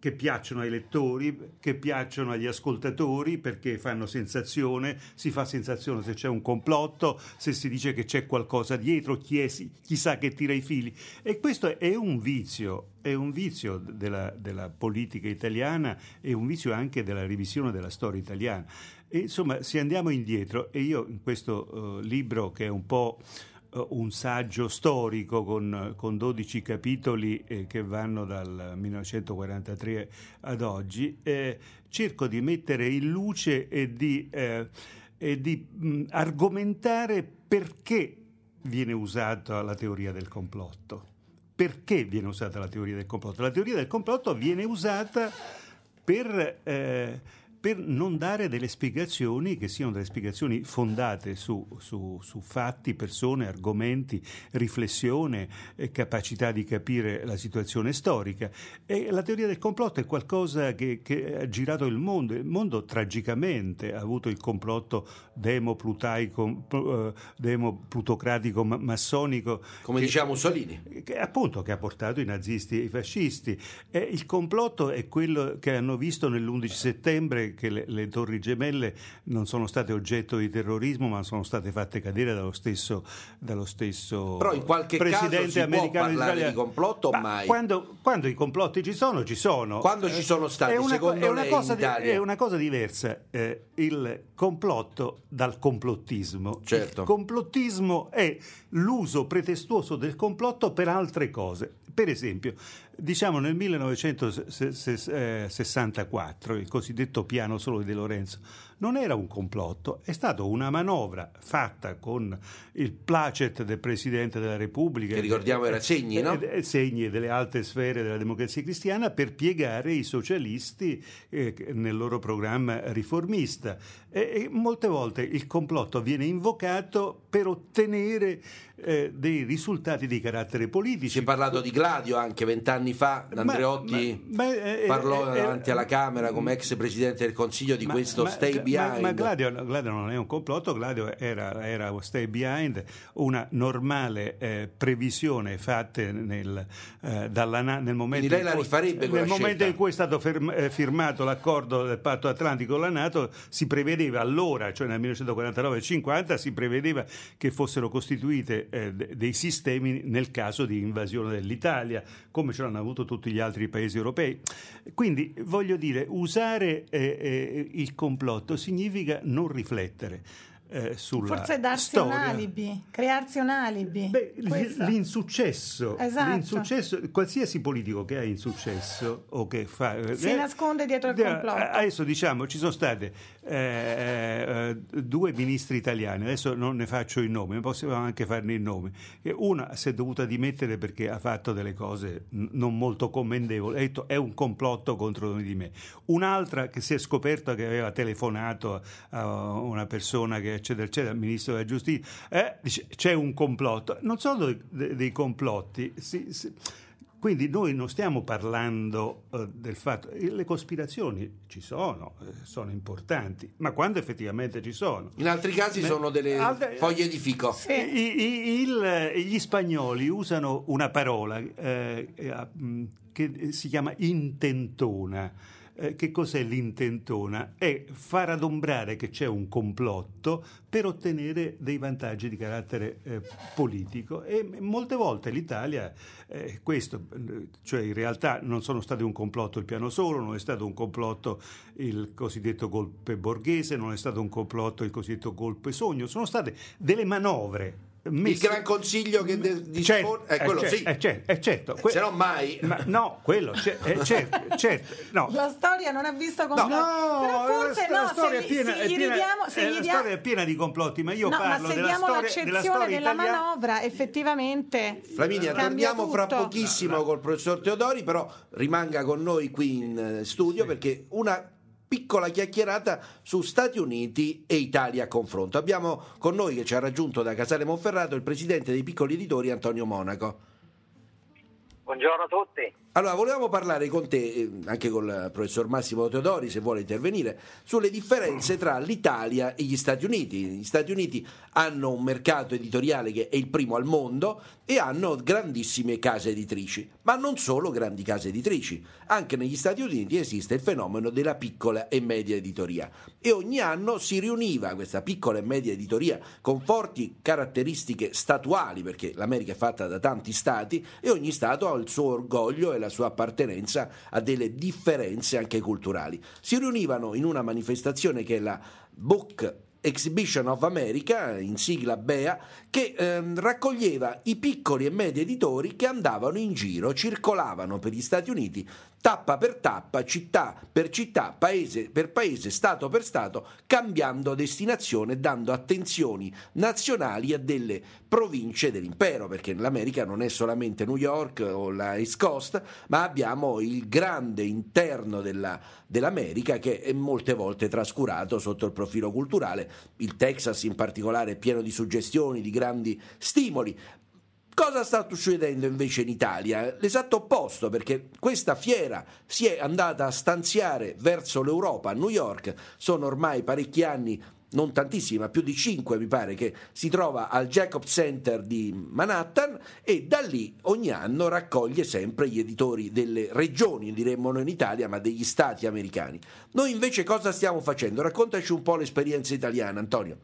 che piacciono ai lettori, che piacciono agli ascoltatori, perché fanno sensazione, si fa sensazione se c'è un complotto, se si dice che c'è qualcosa dietro, chi è, chissà che tira i fili. E questo è un vizio, è un vizio della, della politica italiana, è un vizio anche della revisione della storia italiana. E, insomma, se andiamo indietro, e io in questo uh, libro, che è un po' un saggio storico con, con dodici capitoli eh, che vanno dal millenovecentoquarantatré ad oggi, eh, cerco di mettere in luce e di, eh, e di mh, argomentare perché viene usata la teoria del complotto. Perché viene usata la teoria del complotto? La teoria del complotto viene usata per... Eh, per non dare delle spiegazioni che siano delle spiegazioni fondate su, su, su fatti, persone, argomenti, riflessione, eh, capacità di capire la situazione storica. E la teoria del complotto è qualcosa che, che ha girato il mondo. Il mondo tragicamente ha avuto il complotto demo-plutaico, eh, demo-plutocratico, ma- massonico. Come che, diceva Mussolini. Che, appunto, che ha portato i nazisti e i fascisti. E il complotto è quello che hanno visto nell'undici settembre, che le, le torri gemelle non sono state oggetto di terrorismo, ma sono state fatte cadere dallo stesso, dallo stesso Però in qualche presidente caso si americano può parlare di, di complotto o ma mai? Quando, quando i complotti ci sono, ci sono. Quando ci sono stati, è una, secondo è una lei, cosa in di, Italia? è una cosa diversa eh, il complotto dal complottismo. Certo. Il complottismo è l'uso pretestuoso del complotto per altre cose. Per esempio, diciamo nel millenovecentosessantaquattro, il cosiddetto piano solo di De Lorenzo non era un complotto, è stata una manovra fatta con il placet del Presidente della Repubblica, che ricordiamo era Segni, no? E, e Segni delle alte sfere della democrazia cristiana, per piegare i socialisti eh, nel loro programma riformista. E, e molte volte il complotto viene invocato per ottenere eh, dei risultati di carattere politico. Si è parlato di Gladio anche vent'anni fa, Andreotti ma, ma, eh, parlò eh, davanti eh, alla Camera come ex Presidente del Consiglio di ma, questo ma, stay behind. Ma, ma Gladio, Gladio non è un complotto, Gladio era, era stay behind, una normale eh, previsione fatta nel, eh, dalla, nel momento, lei in la cui, rifarebbe nel momento scelta. in cui è stato ferm, eh, firmato l'accordo del Patto Atlantico con la NATO, si prevedeva allora, cioè nel millenovecentoquarantanove cinquanta, si prevedeva che fossero costituite eh, dei sistemi nel caso di invasione dell'Italia, come ce l'hanno avuto tutti gli altri paesi europei. Quindi voglio dire, usare eh, eh, il complotto significa non riflettere eh, sulla forse darsi storia. un alibi, crearsi un alibi. Beh, l'insuccesso, esatto. l'insuccesso, qualsiasi politico che ha insuccesso o che fa si eh, nasconde dietro il complotto. Adesso diciamo ci sono state eh, due ministri italiani, adesso non ne faccio i nomi, ma possiamo anche farne i nomi. Una si è dovuta dimettere perché ha fatto delle cose non molto commendevoli, ha detto è un complotto contro di me. Un'altra che si è scoperto che aveva telefonato a una persona che eccetera eccetera, il ministro della giustizia, eh, dice c'è un complotto. Non sono dei, dei complotti, si, si, quindi noi non stiamo parlando uh, del fatto, le cospirazioni ci sono, eh, sono importanti, ma quando effettivamente ci sono. In altri casi Beh, sono delle altre, foglie di fico. Sì. I, i, il, gli spagnoli usano una parola eh, eh, che si chiama intentona. Eh, che cos'è l'intentona? È far adombrare che c'è un complotto per ottenere dei vantaggi di carattere eh, politico, e molte volte l'Italia eh, questo, cioè in realtà non sono stati un complotto il piano solo, non è stato un complotto il cosiddetto golpe borghese, non è stato un complotto il cosiddetto golpe sogno, sono state delle manovre. Messi... Il Gran Consiglio che de- dispone certo, è quello, eh, sì, è certo, è certo. Que- se no mai ma no, quello c'è, è certo, certo, no. La storia non ha visto complotti, no, però forse la, no, la storia se, è piena, se gli piena, ridiamo, se eh, gli la diamo... storia è piena di complotti, ma io no, parlo ma se della diamo storia, l'accezione della, storia della italiana. manovra, effettivamente Flaminia, torniamo fra pochissimo no, no. col professor Teodori, però rimanga con noi qui in studio, sì, perché una piccola chiacchierata su Stati Uniti e Italia a confronto. Abbiamo con noi, che ci ha raggiunto da Casale Monferrato, il presidente dei piccoli editori Antonio Monaco. Buongiorno a tutti. Allora, volevamo parlare con te, eh, anche con il professor Massimo Teodori, se vuole intervenire, sulle differenze tra l'Italia e gli Stati Uniti. Gli Stati Uniti hanno un mercato editoriale che è il primo al mondo e hanno grandissime case editrici, ma non solo grandi case editrici. Anche negli Stati Uniti esiste il fenomeno della piccola e media editoria e ogni anno si riuniva questa piccola e media editoria con forti caratteristiche statuali, perché l'America è fatta da tanti stati e ogni stato ha il suo orgoglio e la sua appartenenza a delle differenze anche culturali. Si riunivano in una manifestazione che è la Book Exhibition of America, in sigla B E A, che ehm, raccoglieva i piccoli e medi editori che andavano in giro, circolavano per gli Stati Uniti, tappa per tappa, città per città, paese per paese, stato per stato, cambiando destinazione, dando attenzioni nazionali a delle province dell'impero, perché l'America non è solamente New York o la East Coast, ma abbiamo il grande interno della, dell'America che è molte volte trascurato sotto il profilo culturale. Il Texas in particolare è pieno di suggestioni, di grandi stimoli. Cosa sta succedendo invece in Italia? L'esatto opposto, perché questa fiera si è andata a stanziare verso l'Europa, a New York. Sono ormai parecchi anni, non tantissimi, ma più di cinque mi pare, che si trova al Jacob Center di Manhattan e da lì ogni anno raccoglie sempre gli editori delle regioni, diremmo noi in Italia, ma degli stati americani. Noi invece cosa stiamo facendo? Raccontaci un po' l'esperienza italiana, Antonio.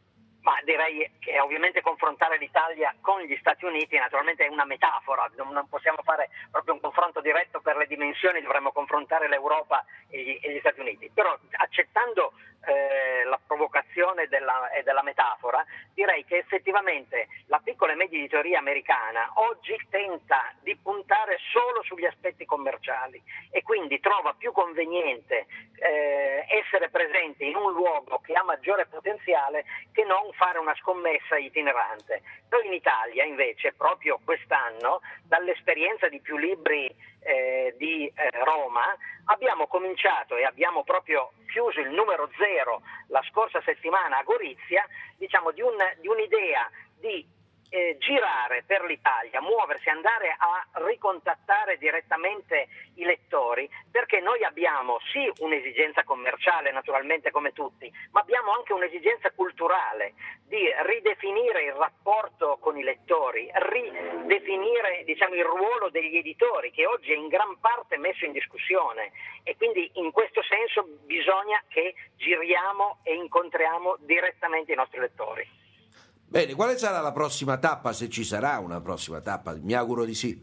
Ma direi che ovviamente confrontare l'Italia con gli Stati Uniti naturalmente è una metafora, non possiamo fare proprio un confronto diretto per le dimensioni, dovremmo confrontare l'Europa e gli, e gli Stati Uniti, però accettando eh, la provocazione della, e della metafora, direi che effettivamente la piccola e media editoria americana oggi tenta di puntare solo sugli aspetti commerciali e quindi trova più conveniente eh, essere presente in un luogo che ha maggiore potenziale che non fare una scommessa itinerante. Noi in Italia invece proprio quest'anno, dall'esperienza di più libri eh, di eh, Roma, abbiamo cominciato e abbiamo proprio chiuso il numero zero la scorsa settimana a Gorizia, diciamo di, un, di un'idea di Eh, girare per l'Italia, muoversi, andare a ricontattare direttamente i lettori, perché noi abbiamo sì un'esigenza commerciale naturalmente come tutti, ma abbiamo anche un'esigenza culturale di ridefinire il rapporto con i lettori, ridefinire diciamo il ruolo degli editori che oggi è in gran parte messo in discussione e quindi in questo senso bisogna che giriamo e incontriamo direttamente i nostri lettori. Bene, quale sarà la prossima tappa, se ci sarà una prossima tappa? Mi auguro di sì.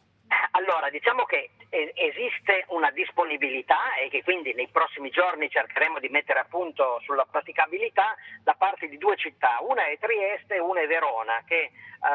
Allora, diciamo che esiste una disponibilità e che quindi nei prossimi giorni cercheremo di mettere a punto sulla praticabilità da parte di due città, una è Trieste e una è Verona, che,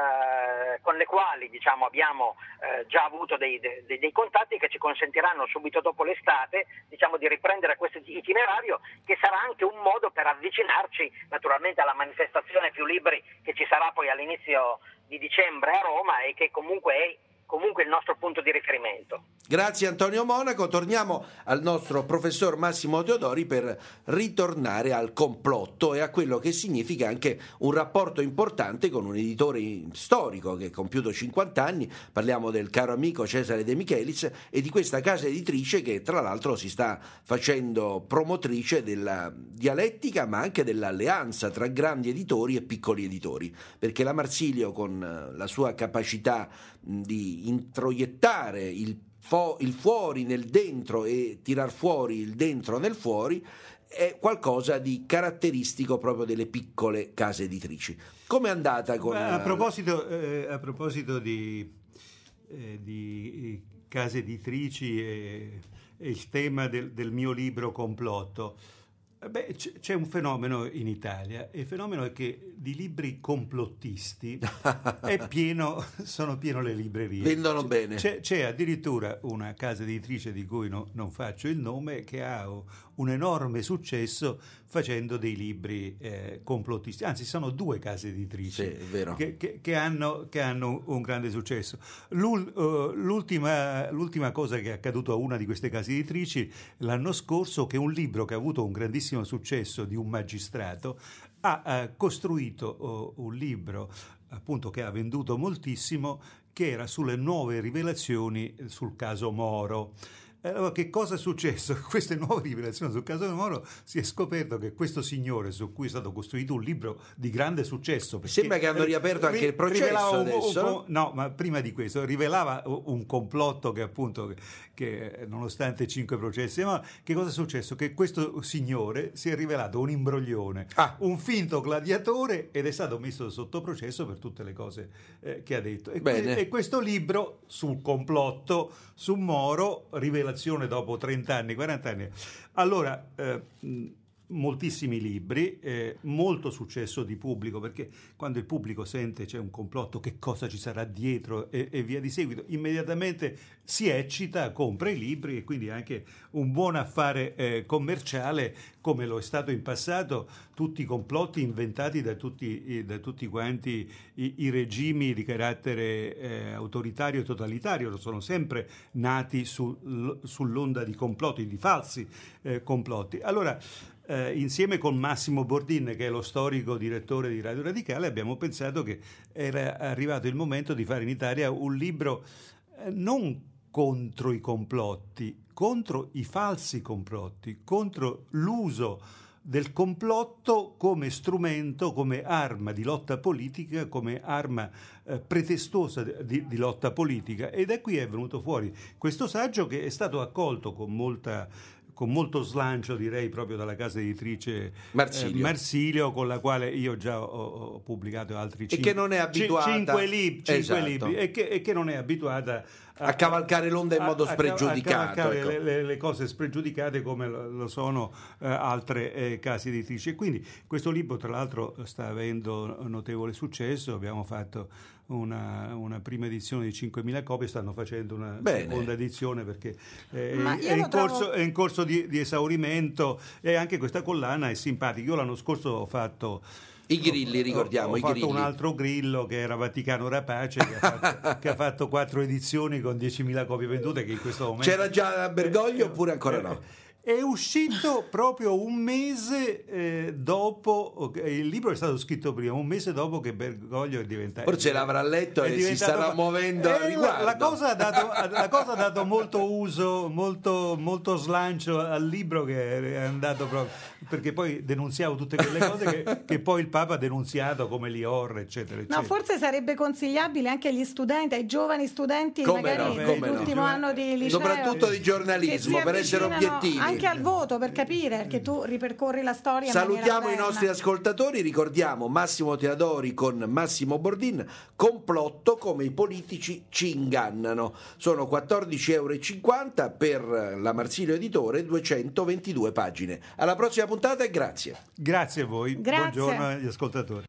eh, con le quali diciamo, abbiamo eh, già avuto dei, dei, dei contatti che ci consentiranno subito dopo l'estate diciamo, di riprendere questo itinerario, che sarà anche un modo per avvicinarci naturalmente alla manifestazione Più Libri che ci sarà poi all'inizio di dicembre a Roma e che comunque è comunque il nostro punto di riferimento. Grazie Antonio Monaco, torniamo al nostro professor Massimo Teodori per ritornare al complotto e a quello che significa anche un rapporto importante con un editore storico che ha compiuto cinquanta anni, parliamo del caro amico Cesare De Michelis e di questa casa editrice che tra l'altro si sta facendo promotrice della dialettica ma anche dell'alleanza tra grandi editori e piccoli editori, perché la Marsilio con la sua capacità di introiettare il, fo- il fuori nel dentro e tirar fuori il dentro nel fuori è qualcosa di caratteristico proprio delle piccole case editrici. Come è andata con... A proposito, eh, a proposito di, eh, di case editrici e, e il tema del, del mio libro Complotto, beh, c'è un fenomeno in Italia e il fenomeno è che di libri complottisti è pieno, sono pieno le librerie. Vendono c'è, bene. C'è, c'è addirittura una casa editrice di cui no, non faccio il nome che ha un enorme successo facendo dei libri eh, complottisti. Anzi, sono due case editrici sì, è vero. Che, che, che, hanno, che hanno un grande successo. L'ul, uh, l'ultima, l'ultima cosa che è accaduto a una di queste case editrici l'anno scorso, che un libro che ha avuto un grandissimo successo di un magistrato ha uh, costruito uh, un libro appunto che ha venduto moltissimo, che era sulle nuove rivelazioni sul caso Moro. Allora, che cosa è successo? Queste nuove rivelazioni sul caso Moro, si è scoperto che questo signore, su cui è stato costruito un libro di grande successo, sembra che hanno riaperto anche il processo un, adesso, un, no? no, ma prima di questo rivelava un complotto che appunto che nonostante cinque processi, ma che cosa è successo? Che questo signore si è rivelato un imbroglione, ah. un finto gladiatore, ed è stato messo sotto processo per tutte le cose eh, che ha detto. E, que- e questo libro sul complotto su Moro, rivela dopo trenta anni, quaranta anni. Allora, eh, moltissimi libri, eh, molto successo di pubblico, perché quando il pubblico sente c'è un complotto, che cosa ci sarà dietro e, e via di seguito, immediatamente si eccita, compra i libri, e quindi anche un buon affare eh, commerciale, come lo è stato in passato tutti i complotti inventati da tutti, da tutti quanti i, i regimi di carattere eh, autoritario e totalitario, sono sempre nati su, sull'onda di complotti, di falsi eh, complotti. Allora, Eh, insieme con Massimo Bordin, che è lo storico direttore di Radio Radicale, abbiamo pensato che era arrivato il momento di fare in Italia un libro eh, non contro i complotti, contro i falsi complotti, contro l'uso del complotto come strumento, come arma di lotta politica, come arma eh, pretestosa di, di lotta politica. E da qui è venuto fuori questo saggio, che è stato accolto con molta con molto slancio, direi, proprio dalla casa editrice Marsilio, eh, Marsilio, con la quale io già ho, ho pubblicato altri cinque, e che non è abituata cinque, lib- cinque esatto. libri e che, e che non è abituata a, a cavalcare l'onda in modo a, spregiudicato, a cavalcare ecco. le, le, le cose spregiudicate come lo, lo sono eh, altre eh, case editrici. E quindi questo libro, tra l'altro, sta avendo notevole successo. Abbiamo fatto Una, una prima edizione di cinquemila copie, stanno facendo una Bene. seconda edizione perché eh, è, in corso, trovo... è in corso di, di esaurimento, e anche questa collana è simpatica. Io l'anno scorso ho fatto i grilli, ricordiamo, ho, ho i fatto grilli. un altro grillo che era Vaticano Rapace, che ha fatto, che ha fatto quattro edizioni con diecimila copie vendute, che in questo momento c'era già a Bergoglio eh, oppure ancora eh, no? È uscito proprio un mese eh, dopo, il libro è stato scritto prima, un mese dopo che Bergoglio è diventato... Forse l'avrà letto e si starà muovendo eh, a riguardo. La cosa, ha dato, la cosa ha dato molto uso, molto, molto slancio al libro, che è andato proprio... perché poi denunziavo tutte quelle cose che, che poi il Papa ha denunziato, come Lior, eccetera, eccetera. No, forse sarebbe consigliabile anche agli studenti, ai giovani studenti, come magari no, come dell'ultimo no. anno di liceo, soprattutto di giornalismo, per essere obiettivi, anche al voto, per capire, perché tu ripercorri la storia. Salutiamo i nostri ascoltatori, ricordiamo Massimo Teodori con Massimo Bordin, Complotto, come i politici ci ingannano. Sono quattordici euro e cinquanta per la Marsilio Editore, duecentoventidue pagine. Alla prossima puntata e grazie. Grazie a voi. Grazie. Buongiorno agli ascoltatori.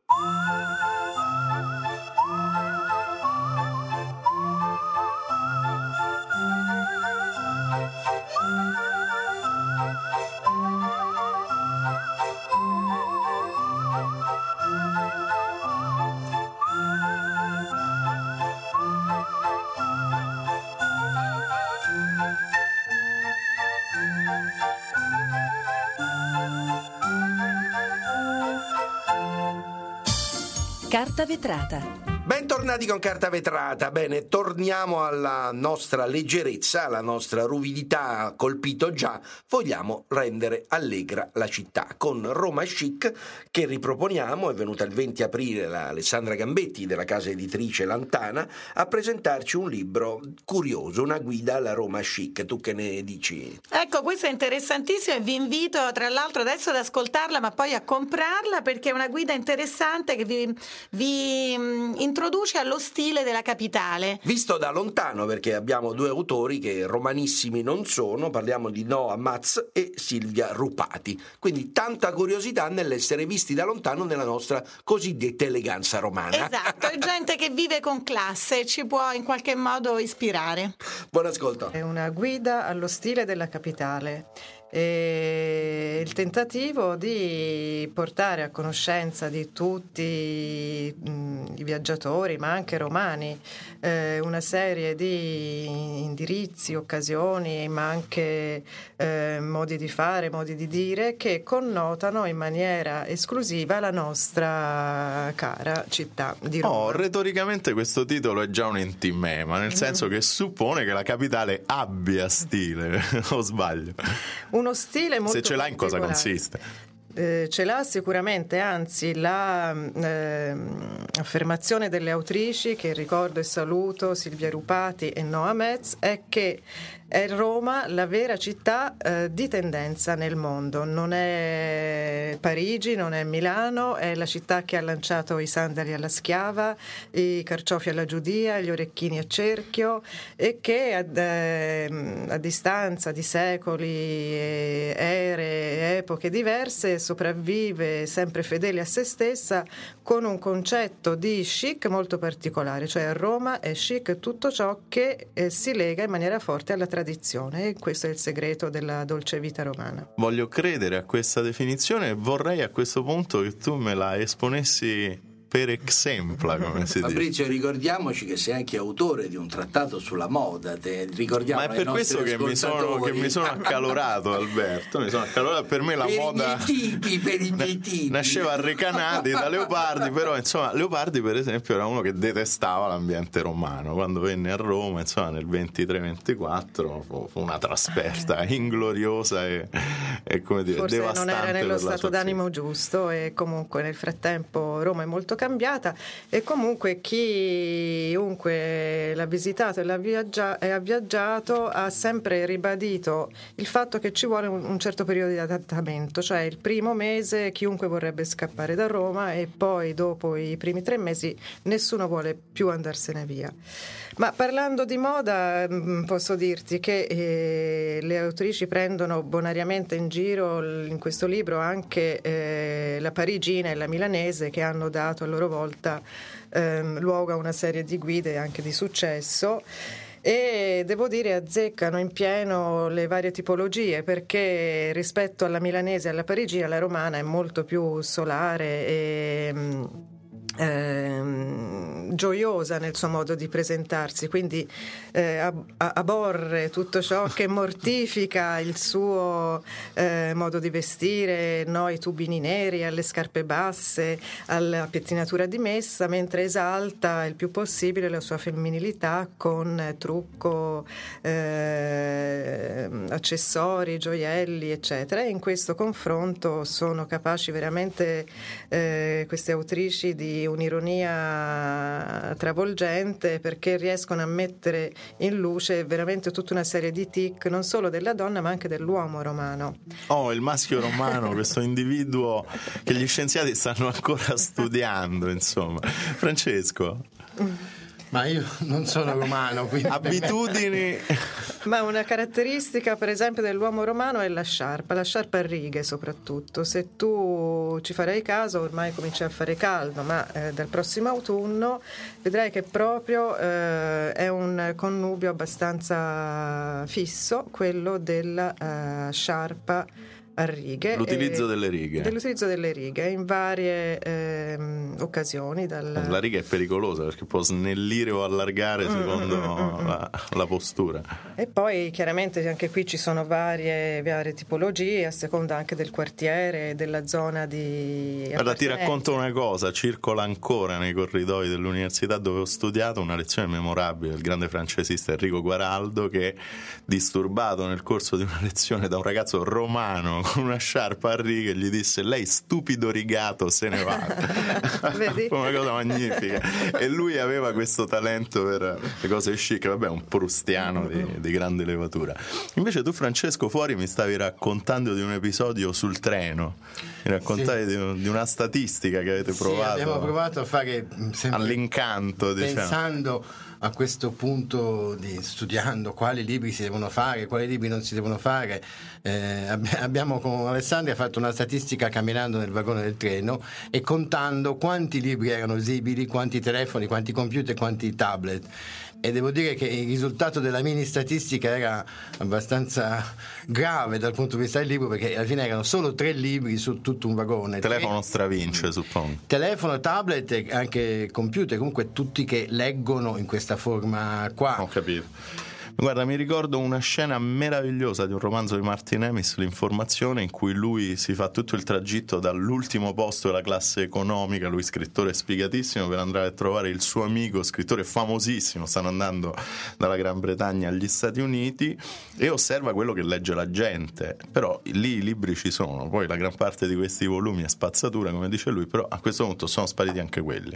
Carta vetrata. Bentornati con Carta Vetrata. Bene, torniamo alla nostra leggerezza, alla nostra ruvidità colpito già. Vogliamo rendere allegra la città con Roma Chic, che riproponiamo. È venuta il venti aprile la Alessandra Gambetti della casa editrice Lantana a presentarci un libro curioso, una guida alla Roma Chic. Tu che ne dici? Ecco, questo è interessantissimo e vi invito tra l'altro adesso ad ascoltarla, ma poi a comprarla, perché è una guida interessante che vi, vi introduce allo stile della capitale. Visto da lontano, perché abbiamo due autori che romanissimi non sono, parliamo di Noa Matz e Silvia Rupati, quindi tanta curiosità nell'essere visti da lontano nella nostra cosiddetta eleganza romana. Esatto, è gente che vive con classe e ci può in qualche modo ispirare. Buon ascolto. È una guida allo stile della capitale. E il tentativo di portare a conoscenza di tutti mh, i viaggiatori, imprenditori ma anche romani, eh, una serie di indirizzi, occasioni ma anche eh, modi di fare, modi di dire che connotano in maniera esclusiva la nostra cara città di Roma. Oh, retoricamente questo titolo è già un entimema, nel senso che suppone che la capitale abbia stile, o sbaglio? Uno stile molto Se ce l'ha, in cosa particolare. consiste? Eh, ce l'ha sicuramente, anzi la eh, affermazione delle autrici, che ricordo e saluto, Silvia Rupati e Noa Metz, è che è Roma la vera città eh, di tendenza nel mondo, non è Parigi, non è Milano, è la città che ha lanciato i sandali alla schiava, i carciofi alla giudia, gli orecchini a cerchio, e che a, eh, a distanza di secoli, ere, epoche diverse sopravvive sempre fedele a se stessa con un concetto di chic molto particolare, cioè a Roma è chic tutto ciò che eh, si lega in maniera forte alla tradizione, e questo è il segreto della dolce vita romana. Voglio credere a questa definizione e vorrei a questo punto che tu me la esponessi per exempla, come si dice. Fabrizio, ricordiamoci che sei anche autore di un trattato sulla moda. Te, ricordiamo Ma è per questo che mi, sono, che mi sono accalorato, Alberto. Mi sono accalorato. Per me la per moda. I miei tipi, per i miei tipi. Nasceva a Recanati da Leopardi, però insomma, Leopardi, per esempio, era uno che detestava l'ambiente romano. Quando venne a Roma, insomma, nel ventitré ventiquattro fu, fu una trasferta ingloriosa e, e come dire, forse devastante. Non era nello stato d'animo città. giusto, e comunque nel frattempo Roma è molto cambiata, e comunque chiunque l'ha visitato e, l'ha viaggia- e ha viaggiato ha sempre ribadito il fatto che ci vuole un, un certo periodo di adattamento, cioè il primo mese chiunque vorrebbe scappare da Roma e poi dopo i primi tre mesi nessuno vuole più andarsene via. Ma parlando di moda posso dirti che eh, le autrici prendono bonariamente in giro in questo libro anche eh, la parigina e la milanese, che hanno dato a loro volta ehm, luogo a una serie di guide anche di successo, e devo dire azzeccano in pieno le varie tipologie, perché rispetto alla milanese e alla parigina la romana è molto più solare e Ehm, gioiosa nel suo modo di presentarsi, quindi eh, ab- aborre tutto ciò che mortifica il suo eh, modo di vestire, no, i tubini neri, alle scarpe basse, alla pettinatura dimessa, mentre esalta il più possibile la sua femminilità con trucco, eh, accessori, gioielli, eccetera. E in questo confronto sono capaci veramente eh, queste autrici di un'ironia travolgente, perché riescono a mettere in luce veramente tutta una serie di tic, non solo della donna ma anche dell'uomo romano. Oh, il maschio romano, questo individuo che gli scienziati stanno ancora studiando, insomma. Francesco? Ma io non sono romano, quindi abitudini. Ma una caratteristica per esempio dell'uomo romano è la sciarpa, la sciarpa a righe soprattutto. Se tu ci farai caso, ormai comincia a fare caldo, ma eh, dal prossimo autunno vedrai che proprio eh, è un connubio abbastanza fisso quello della uh, sciarpa a righe, l'utilizzo delle righe dell'utilizzo delle righe in varie ehm, occasioni. Dal... La riga è pericolosa perché può snellire o allargare secondo mm, mm, mm, la, la postura. E poi chiaramente anche qui ci sono varie, varie tipologie a seconda anche del quartiere, della zona di Guarda, ti racconto una cosa, circola ancora nei corridoi dell'università dove ho studiato una lezione memorabile del grande francesista Enrico Guaraldo, che, disturbato nel corso di una lezione da un ragazzo romano con una sciarpa a righe, gli disse: lei stupido rigato se ne va. Vedi? Una cosa magnifica, e lui aveva questo talento per le cose chic, vabbè, un prustiano di, di grande levatura. Invece tu, Francesco, fuori mi stavi raccontando di un episodio sul treno, mi raccontavi sì. di, di una statistica che avete provato. Sì, abbiamo provato a fare all'incanto, diciamo, pensando a questo punto di, studiando quali libri si devono fare, quali libri non si devono fare. Eh, ab- abbiamo con Alessandria fatto una statistica camminando nel vagone del treno e contando quanti libri erano visibili, quanti telefoni, quanti computer, quanti tablet. E devo dire che il risultato della mini statistica era abbastanza grave dal punto di vista del libro, perché alla fine erano solo tre libri su tutto un vagone. Telefono stravince, suppongo. Telefono, tablet e anche computer, comunque tutti che leggono in questa forma qua. Ho capito. Guarda, mi ricordo una scena meravigliosa di un romanzo di Martin Amis, L'informazione, in cui lui si fa tutto il tragitto dall'ultimo posto della classe economica, lui scrittore sfigatissimo, per andare a trovare il suo amico, scrittore famosissimo, stanno andando dalla Gran Bretagna agli Stati Uniti, e osserva quello che legge la gente. Però lì i libri ci sono, poi la gran parte di questi volumi è spazzatura, come dice lui, però a questo punto sono spariti anche quelli.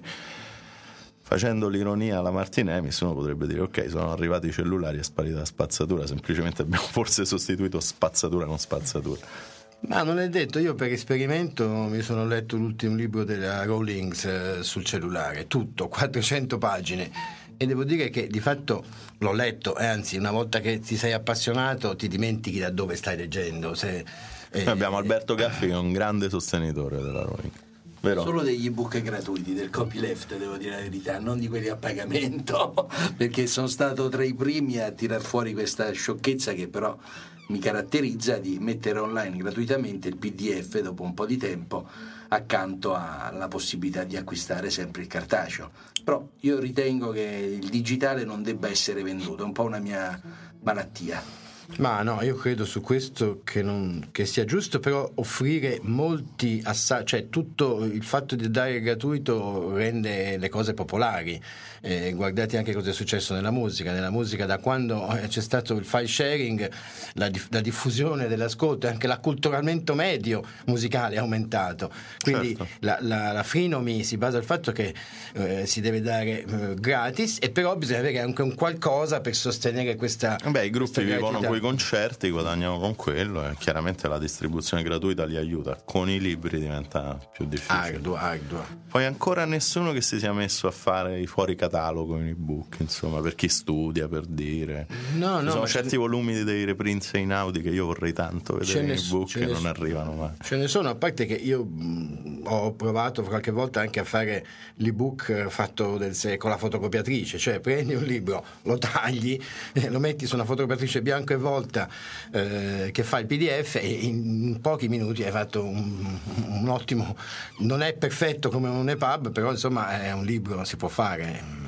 Facendo l'ironia alla Martin Amis, uno potrebbe dire ok, sono arrivati i cellulari, è sparita la spazzatura, semplicemente abbiamo forse sostituito spazzatura con spazzatura. Ma non è detto, io per esperimento mi sono letto l'ultimo libro della Rawlings eh, sul cellulare, tutto, quattrocento pagine, e devo dire che di fatto l'ho letto, e anzi una volta che ti sei appassionato ti dimentichi da dove stai leggendo. Se, eh, Noi abbiamo Alberto Gaffi che è un grande sostenitore della Rawlings. Vero. Solo degli ebook gratuiti del copyleft, devo dire la verità, non di quelli a pagamento, perché sono stato tra i primi a tirar fuori questa sciocchezza che però mi caratterizza, di mettere online gratuitamente il P D F dopo un po' di tempo, accanto alla possibilità di acquistare sempre il cartaceo. Però io ritengo che il digitale non debba essere venduto, è un po' una mia malattia. Ma no, io credo su questo che, non, che sia giusto però offrire molti assaggi, cioè tutto il fatto di dare gratuito rende le cose popolari. Eh, guardate anche cosa è successo nella musica. Nella musica, da quando c'è stato il file sharing, la, dif- la diffusione dell'ascolto e anche l'acculturamento medio musicale è aumentato. Quindi certo. la, la, la Freenomy si basa sul fatto che eh, si deve dare eh, gratis, e però bisogna avere anche un qualcosa per sostenere questa. Beh, i gruppi vivono con i concerti, guadagnano con quello, e chiaramente la distribuzione gratuita li aiuta. Con i libri diventa più difficile. Ardua, ardua. Poi ancora nessuno che si sia messo a fare i fuori catalogo in ebook, insomma, per chi studia, per dire. No, no, sono certi ce... volumi dei Repri in Einaudi che io vorrei tanto vedere in ebook e non arrivano mai. Ce ne sono, a parte che io mh, ho provato qualche volta anche a fare l'ebook fatto del, con la fotocopiatrice, cioè prendi un libro, lo tagli, eh, lo metti su una fotocopiatrice bianco e volta eh, che fa il P D F, e in pochi minuti hai fatto un, un ottimo, non è perfetto come un EPUB, però insomma è un libro, si può fare.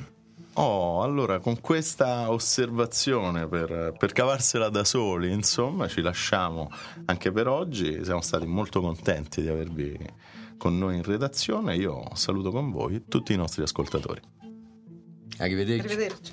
Oh, allora con questa osservazione per, per cavarsela da soli, insomma, ci lasciamo anche per oggi. Siamo stati molto contenti di avervi con noi in redazione. Io saluto con voi tutti i nostri ascoltatori. Arrivederci. Arrivederci.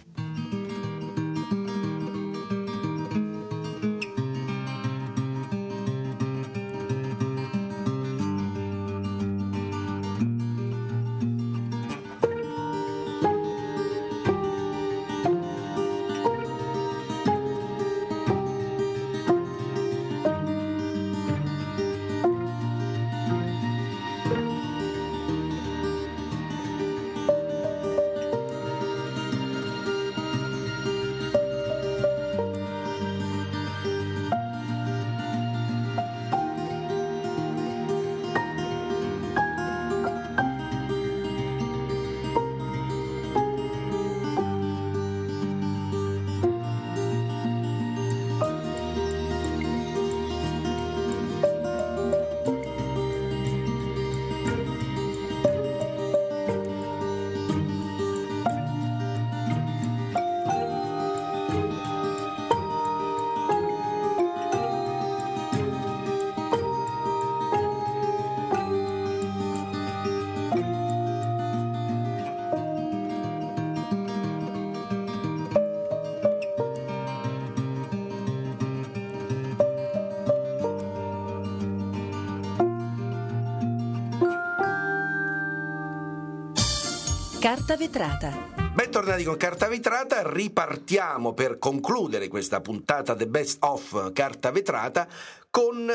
Carta vetrata. Bentornati con Carta Vetrata, ripartiamo per concludere questa puntata The Best of Carta Vetrata con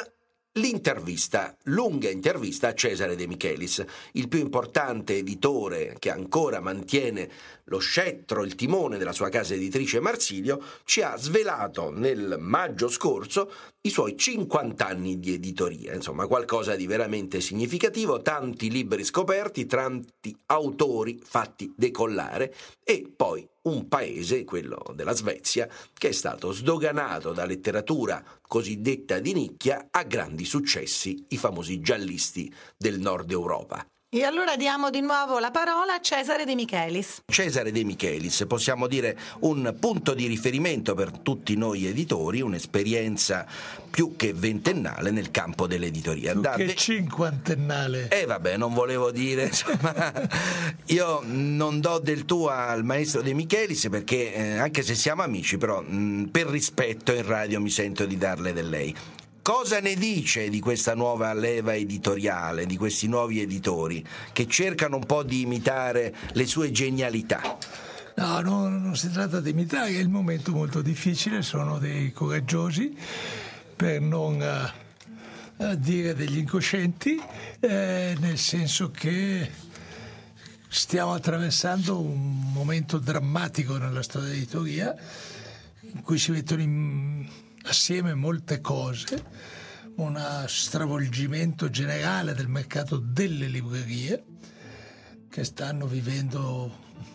L'intervista, lunga intervista a Cesare De Michelis, il più importante editore che ancora mantiene lo scettro, il timone della sua casa editrice Marsilio, ci ha svelato nel maggio scorso i suoi cinquanta anni di editoria, insomma qualcosa di veramente significativo, tanti libri scoperti, tanti autori fatti decollare e poi un paese, quello della Svezia, che è stato sdoganato da letteratura cosiddetta di nicchia a grandi successi, i famosi giallisti del nord Europa. E allora diamo di nuovo la parola a Cesare De Michelis. Cesare De Michelis, possiamo dire un punto di riferimento per tutti noi editori, un'esperienza più che ventennale nel campo dell'editoria. Più da che de- cinquantennale. Eh vabbè, non volevo dire, insomma, io non do del tuo al maestro De Michelis perché, eh, anche se siamo amici, però mh, per rispetto in radio mi sento di darle del lei. Cosa ne dice di questa nuova leva editoriale, di questi nuovi editori che cercano un po' di imitare le sue genialità? No, no, non si tratta di imitare, è il momento molto difficile, sono dei coraggiosi, per non uh, uh, dire degli incoscienti, eh, nel senso che stiamo attraversando un momento drammatico nella storia dell'editoria in cui si mettono in assieme molte cose, un stravolgimento generale del mercato delle librerie che stanno vivendo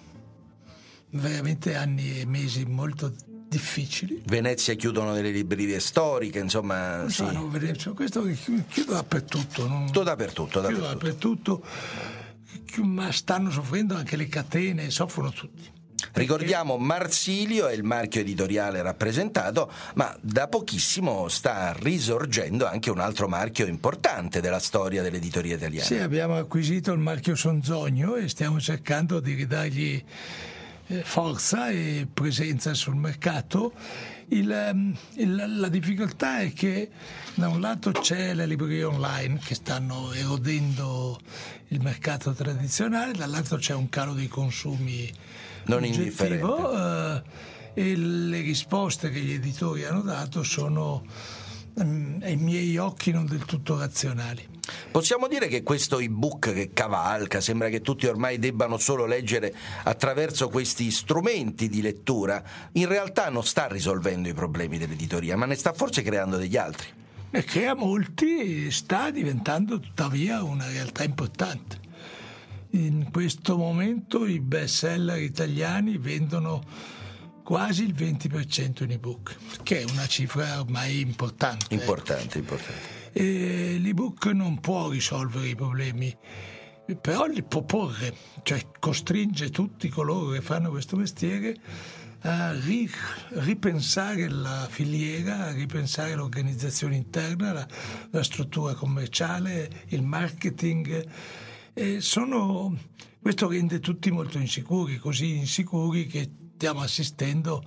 veramente anni e mesi molto difficili. Venezia chiudono delle librerie storiche, insomma, non sì. so, no, Venezia, questo chiudo dappertutto, non... Tutto dappertutto, chiudo dappertutto. dappertutto, ma stanno soffrendo anche le catene, soffrono tutti. Ricordiamo, Marsilio è il marchio editoriale rappresentato, ma da pochissimo sta risorgendo anche un altro marchio importante della storia dell'editoria italiana. Sì, abbiamo acquisito il marchio Sonzogno e stiamo cercando di ridargli forza e presenza sul mercato. Il, il, la difficoltà è che da un lato c'è le librerie online che stanno erodendo il mercato tradizionale, dall'altro c'è un calo dei consumi non indifferente, uh, e le risposte che gli editori hanno dato sono um, ai miei occhi non del tutto razionali. Possiamo dire che questo ebook che cavalca, sembra che tutti ormai debbano solo leggere attraverso questi strumenti di lettura, in realtà non sta risolvendo i problemi dell'editoria, ma ne sta forse creando degli altri. E che a molti sta diventando tuttavia una realtà importante. In questo momento i best seller italiani vendono quasi il venti per cento in ebook, che è una cifra ormai importante. Importante, ecco. importante. E l'ebook non può risolvere i problemi, però li può porre, cioè costringe tutti coloro che fanno questo mestiere a ri- ripensare la filiera, a ripensare l'organizzazione interna, la, la struttura commerciale, il marketing. E sono, questo rende tutti molto insicuri, così insicuri che stiamo assistendo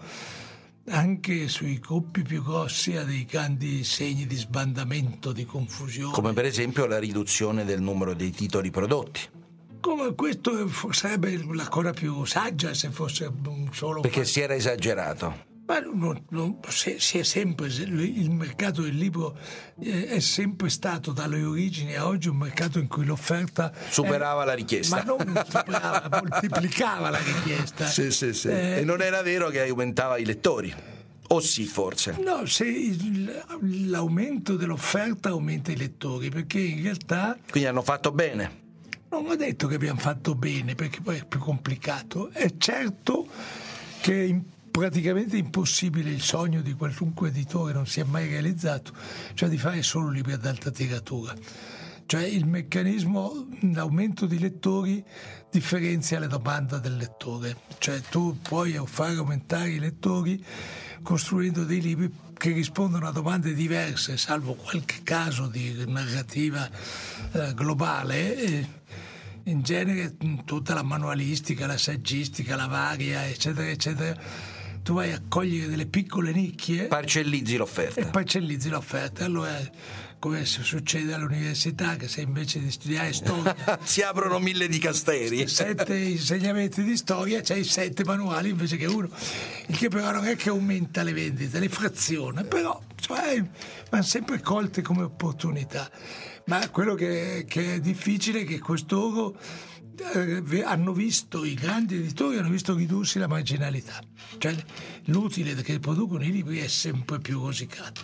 anche sui gruppi più grossi a dei grandi segni di sbandamento, di confusione. Come per esempio la riduzione del numero dei titoli prodotti. Come questo sarebbe la cosa più saggia se fosse solo... Perché si era esagerato. Ma non, non, si, si è sempre, il mercato del libro è sempre stato dalle origini a oggi un mercato in cui l'offerta superava è, la richiesta, ma non superava, moltiplicava la richiesta. Sì, sì, sì. Eh, e non era vero che aumentava i lettori, o sì, forse? No, se il, l'aumento dell'offerta aumenta i lettori, perché in realtà... Quindi hanno fatto bene? Non ho detto che abbiamo fatto bene, perché poi è più complicato. È certo che in praticamente impossibile il sogno di qualunque editore non si è mai realizzato, cioè di fare solo libri ad alta tiratura. Cioè il meccanismo, l'aumento di lettori differenzia la domanda del lettore, cioè tu puoi fare aumentare i lettori costruendo dei libri che rispondono a domande diverse, salvo qualche caso di narrativa eh, globale. E in genere tutta la manualistica, la saggistica, la varia, eccetera, eccetera, tu vai a cogliere delle piccole nicchie, parcellizzi l'offerta e parcellizzi l'offerta. Allora come succede all'università, che se invece di studiare storia si aprono mille dicasteri, sette insegnamenti di storia, c'hai sette manuali invece che uno, il che però non è che aumenta le vendite, le fraziona, però cioè, vanno sempre colte come opportunità. Ma quello che, che è difficile è che costoro eh, hanno visto, i grandi editori hanno visto ridursi la marginalità, cioè l'utile che producono i libri è sempre più rosicato.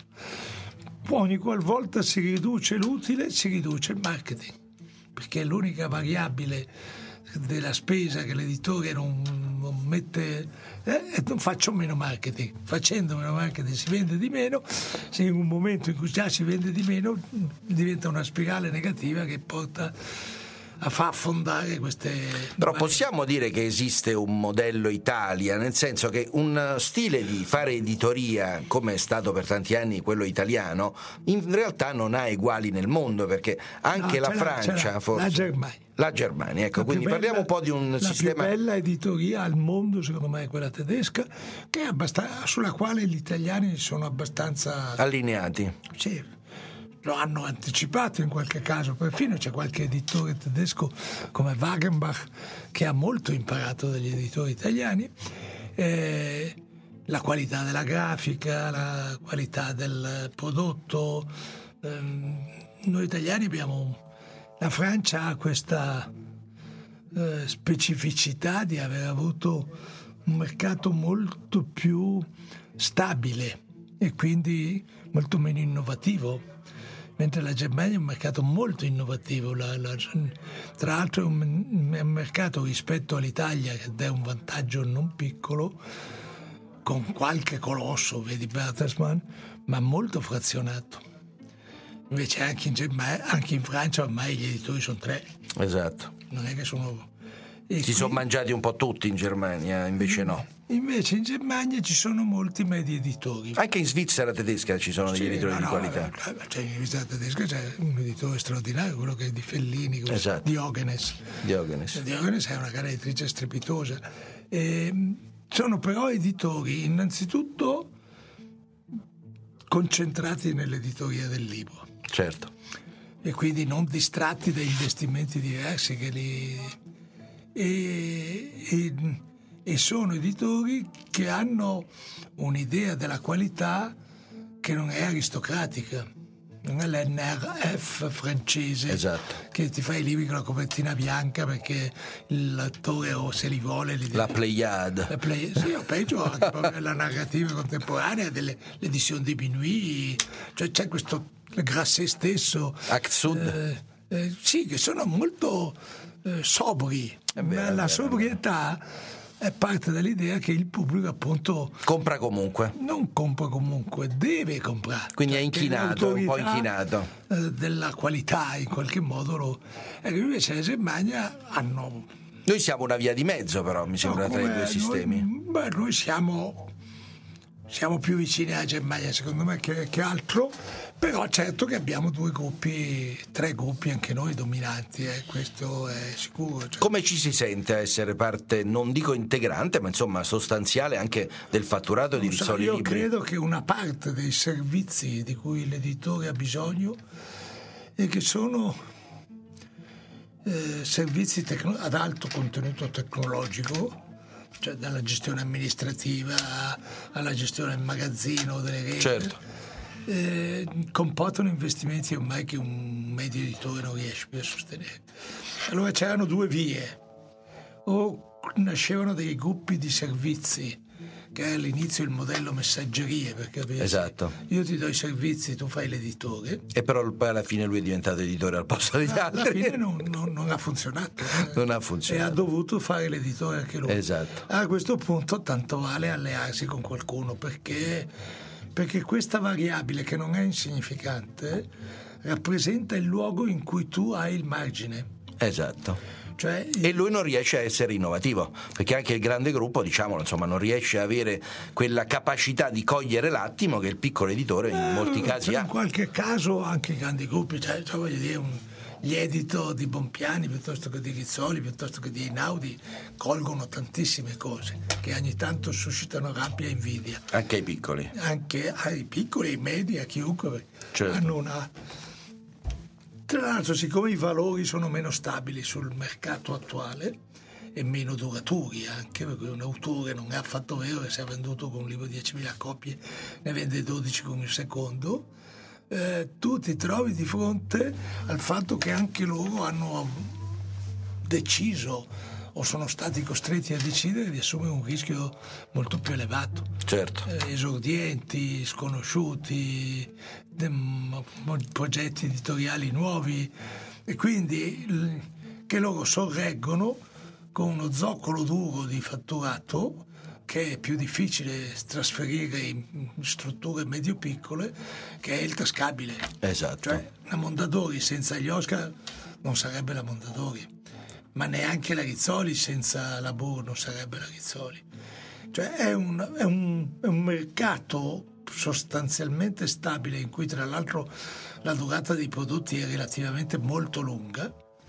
Ogni qualvolta si riduce l'utile, si riduce il marketing, perché è l'unica variabile della spesa che l'editore non, non mette, eh, e non faccio meno marketing. Facendo meno marketing si vende di meno, se in un momento in cui già si vende di meno diventa una spirale negativa che porta a far affondare queste... Però possiamo dire che esiste un modello Italia, nel senso che un stile di fare editoria, come è stato per tanti anni quello italiano, in realtà non ha eguali nel mondo, perché anche No, la ce l'ha, Francia ce l'ha. forse... La Germania. La Germania, ecco, La quindi più parliamo bella- un po' di un la sistema... più bella editoria al mondo secondo me è quella tedesca, che è abbastan- sulla quale gli italiani sono abbastanza allineati. Sì, lo hanno anticipato in qualche caso, perfino c'è qualche editore tedesco come Wagenbach che ha molto imparato dagli editori italiani. Eh, la qualità della grafica, la qualità del prodotto. ehm, noi italiani abbiamo... La Francia ha questa eh, specificità di aver avuto un mercato molto più stabile e quindi molto meno innovativo, mentre la Germania è un mercato molto innovativo. La, la, tra l'altro è un, è un mercato rispetto all'Italia che dà un vantaggio non piccolo, con qualche colosso, vedi Bertelsmann, ma molto frazionato. Invece anche in Germania, anche in Francia ormai gli editori sono tre. Esatto. Non è che sono... Si qui, sono mangiati un po' tutti in Germania, invece no. Invece in Germania ci sono molti medi editori. Anche in Svizzera tedesca ci sono degli Sì, editori no, di no, qualità. Cioè, in Svizzera tedesca c'è un editore straordinario, quello che è di Fellini, quello Esatto. Diogenes. Diogenes. Diogenes è una cara editrice strepitosa. E, sono però editori innanzitutto concentrati nell'editoria del libro. Certo. E quindi non distratti da investimenti diversi che li... e, e, e sono editori che hanno un'idea della qualità che non è aristocratica, non è l'N R F francese, esatto, che ti fa i libri con la copertina bianca perché l'attore o se li vuole li deve... la Pleiade, la play... sì, o peggio anche proprio la narrativa contemporanea dell'edizione di Minuit, cioè c'è questo Grasset stesso, Act Sud, eh, eh, sì, che sono molto eh, sobri. vero, la vero, sobrietà è parte dall'idea che il pubblico appunto compra comunque, non compra comunque, deve comprare, quindi cioè, è inchinato, è un po' inchinato eh, della qualità in qualche modo lo... ecco, invece la Germania hanno... Noi siamo una via di mezzo, però mi sembra, no, tra i due sistemi. Noi, beh, noi siamo siamo più vicini alla Germania secondo me che, che altro, però certo che abbiamo due gruppi, tre gruppi anche noi dominanti, eh, questo è sicuro. Cioè. Come ci si sente a essere parte, non dico integrante, ma insomma sostanziale anche del fatturato di so, Rizzoli io Libri? Credo che una parte dei servizi di cui l'editore ha bisogno e che sono eh, servizi tecno- ad alto contenuto tecnologico, cioè dalla gestione amministrativa alla gestione del magazzino, delle reti, certo. eh, comportano investimenti ormai che un medio editore non riesce più a sostenere. Allora c'erano due vie: o nascevano dei gruppi di servizi, che è all'inizio il modello messaggerie, perché esatto, io ti do i servizi, tu fai l'editore, e però poi alla fine lui è diventato editore al posto degli alla altri. Alla fine non, non, non ha funzionato, eh. non ha funzionato e ha dovuto fare l'editore anche lui. Esatto. A questo punto tanto vale allearsi con qualcuno, perché, perché questa variabile, che non è insignificante, rappresenta il luogo in cui tu hai il margine. Esatto. Cioè, e lui non riesce a essere innovativo, perché anche il grande gruppo, diciamolo, insomma, non riesce a avere quella capacità di cogliere l'attimo che il piccolo editore in eh, molti casi ha. In qualche caso anche i grandi gruppi, cioè, cioè voglio dire, un, gli editor di Bompiani piuttosto che di Rizzoli, piuttosto che di Einaudi, colgono tantissime cose che ogni tanto suscitano rabbia e invidia. Anche ai piccoli. Anche ai piccoli, ai medi, a chiunque, certo. hanno una Tra l'altro, siccome i valori sono meno stabili sul mercato attuale e meno duraturi anche, perché un autore non è affatto vero che se ha venduto con un libro diecimila copie ne vende dodici con il secondo, eh, tu ti trovi di fronte al fatto che anche loro hanno deciso o sono stati costretti a decidere di assumere un rischio molto più elevato. Certo. Eh, esordienti, sconosciuti, de- progetti editoriali nuovi, e quindi l- che loro sorreggono con uno zoccolo duro di fatturato che è più difficile trasferire in strutture medio-piccole, che è il tascabile. Esatto. Cioè, la Mondadori senza gli Oscar non sarebbe la Mondadori, ma neanche la Rizzoli senza la Burr non sarebbe la Rizzoli. Cioè è un, è, un, è un mercato sostanzialmente stabile, in cui tra l'altro la durata dei prodotti è relativamente molto lunga,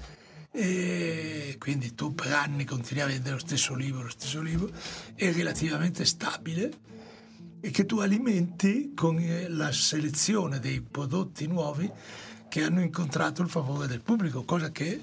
e quindi tu per anni continui a vendere lo stesso libro, lo stesso libro, è relativamente stabile, e che tu alimenti con la selezione dei prodotti nuovi che hanno incontrato il favore del pubblico, cosa che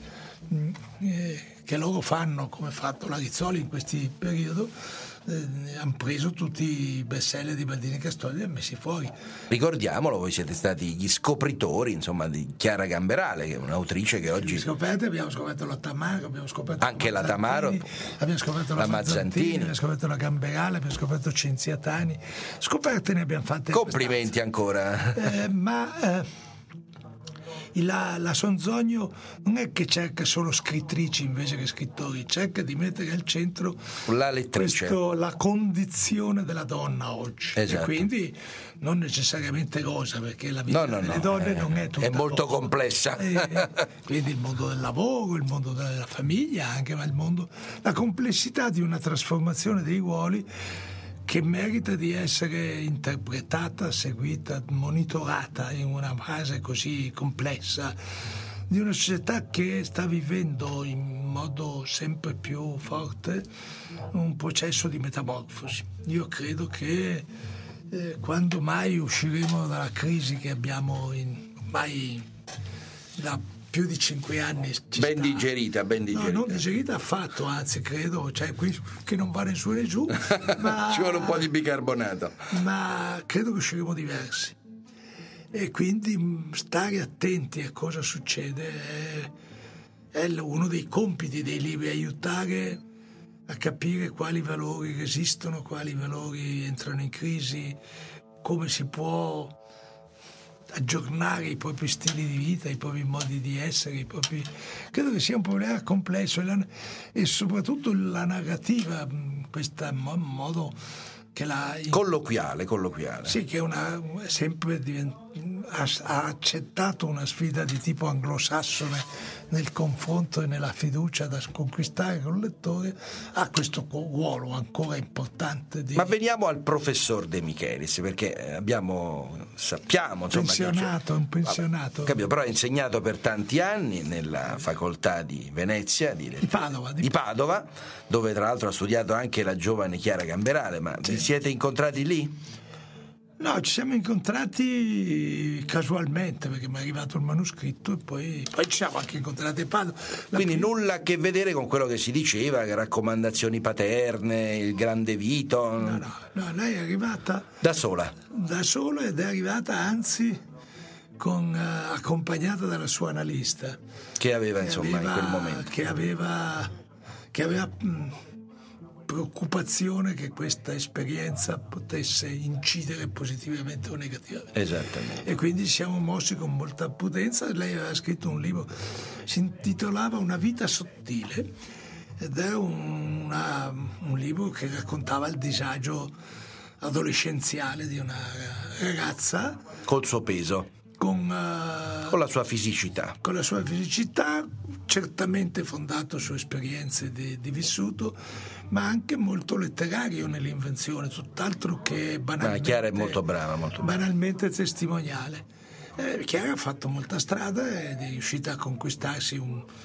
che loro fanno, come ha fatto la Rizzoli in questi periodi. Eh, hanno preso tutti i bestseller di Baldini e Castaldi e messi fuori. Ricordiamolo, voi siete stati gli scopritori, insomma, di Chiara Gamberale, che è un'autrice che oggi scoperte, abbiamo scoperto la Tamaro, abbiamo scoperto anche la, la Tamaro, abbiamo scoperto la, la Mazzantini, Mazzantini, abbiamo scoperto la Gamberale, abbiamo scoperto Cinziatani. Scoperte ne abbiamo fatte. Complimenti ancora. Eh, ma eh, La, la Sonzogno non è che cerca solo scrittrici invece che scrittori, cerca di mettere al centro la lettrice, questo, la condizione della donna oggi. Esatto. E quindi non necessariamente rosa, perché la vita no, no, delle no, donne eh, non è tutta è molto rosa. complessa. E, quindi il mondo del lavoro, il mondo della famiglia anche, ma il mondo, la complessità di una trasformazione dei ruoli che merita di essere interpretata, seguita, monitorata in una fase così complessa di una società che sta vivendo in modo sempre più forte un processo di metamorfosi. Io credo che eh, quando mai usciremo dalla crisi che abbiamo in, ormai da più di cinque anni ci ben sta. digerita, ben digerita. No, non digerita affatto, anzi credo, cioè qui che non va nessuno e giù, ma ci vuole un po' di bicarbonato. Ma credo che usciremo diversi. E quindi stare attenti a cosa succede è, è uno dei compiti dei libri, aiutare a capire quali valori resistono, quali valori entrano in crisi, come si può aggiornare i propri stili di vita, i propri modi di essere, i propri... credo che sia un problema complesso, e, la... e soprattutto la narrativa, questo modo che la... colloquiale, colloquiale. Sì, che è una, sempre divent... ha, ha accettato una sfida di tipo anglosassone nel confronto e nella fiducia da conquistare con il lettore, ha questo ruolo ancora importante di... Ma veniamo al professor De Michelis, perché abbiamo, sappiamo, insomma, pensionato, un pensionato. Capito, però ha insegnato per tanti anni nella facoltà di Venezia, di, di, Padova, di... di Padova, dove tra l'altro ha studiato anche la giovane Chiara Gamberale. Ma sì. Vi siete incontrati lì? No, ci siamo incontrati casualmente, perché mi è arrivato il manoscritto e poi, poi ci siamo anche incontrati a Padova. La Quindi prima... nulla a che vedere con quello che si diceva, che raccomandazioni paterne, il grande Vito. No, no, no, lei è arrivata da sola. Da sola, ed è arrivata anzi con, uh, accompagnata dalla sua analista. Che aveva, che insomma, aveva, in quel momento. Che aveva... Che aveva mh, preoccupazione che questa esperienza potesse incidere positivamente o negativamente. Esattamente. E quindi siamo mossi con molta prudenza. Lei aveva scritto un libro, si intitolava Una vita sottile, ed è una, un libro che raccontava il disagio adolescenziale di una ragazza col suo peso, con, uh, con la sua fisicità con la sua fisicità, certamente fondato su esperienze di, di vissuto, ma anche molto letterario nell'invenzione, tutt'altro che banalmente. Ma Chiara è molto brava, molto brava. Banalmente testimoniale. Eh, Chiara ha fatto molta strada ed è riuscita a conquistarsi un,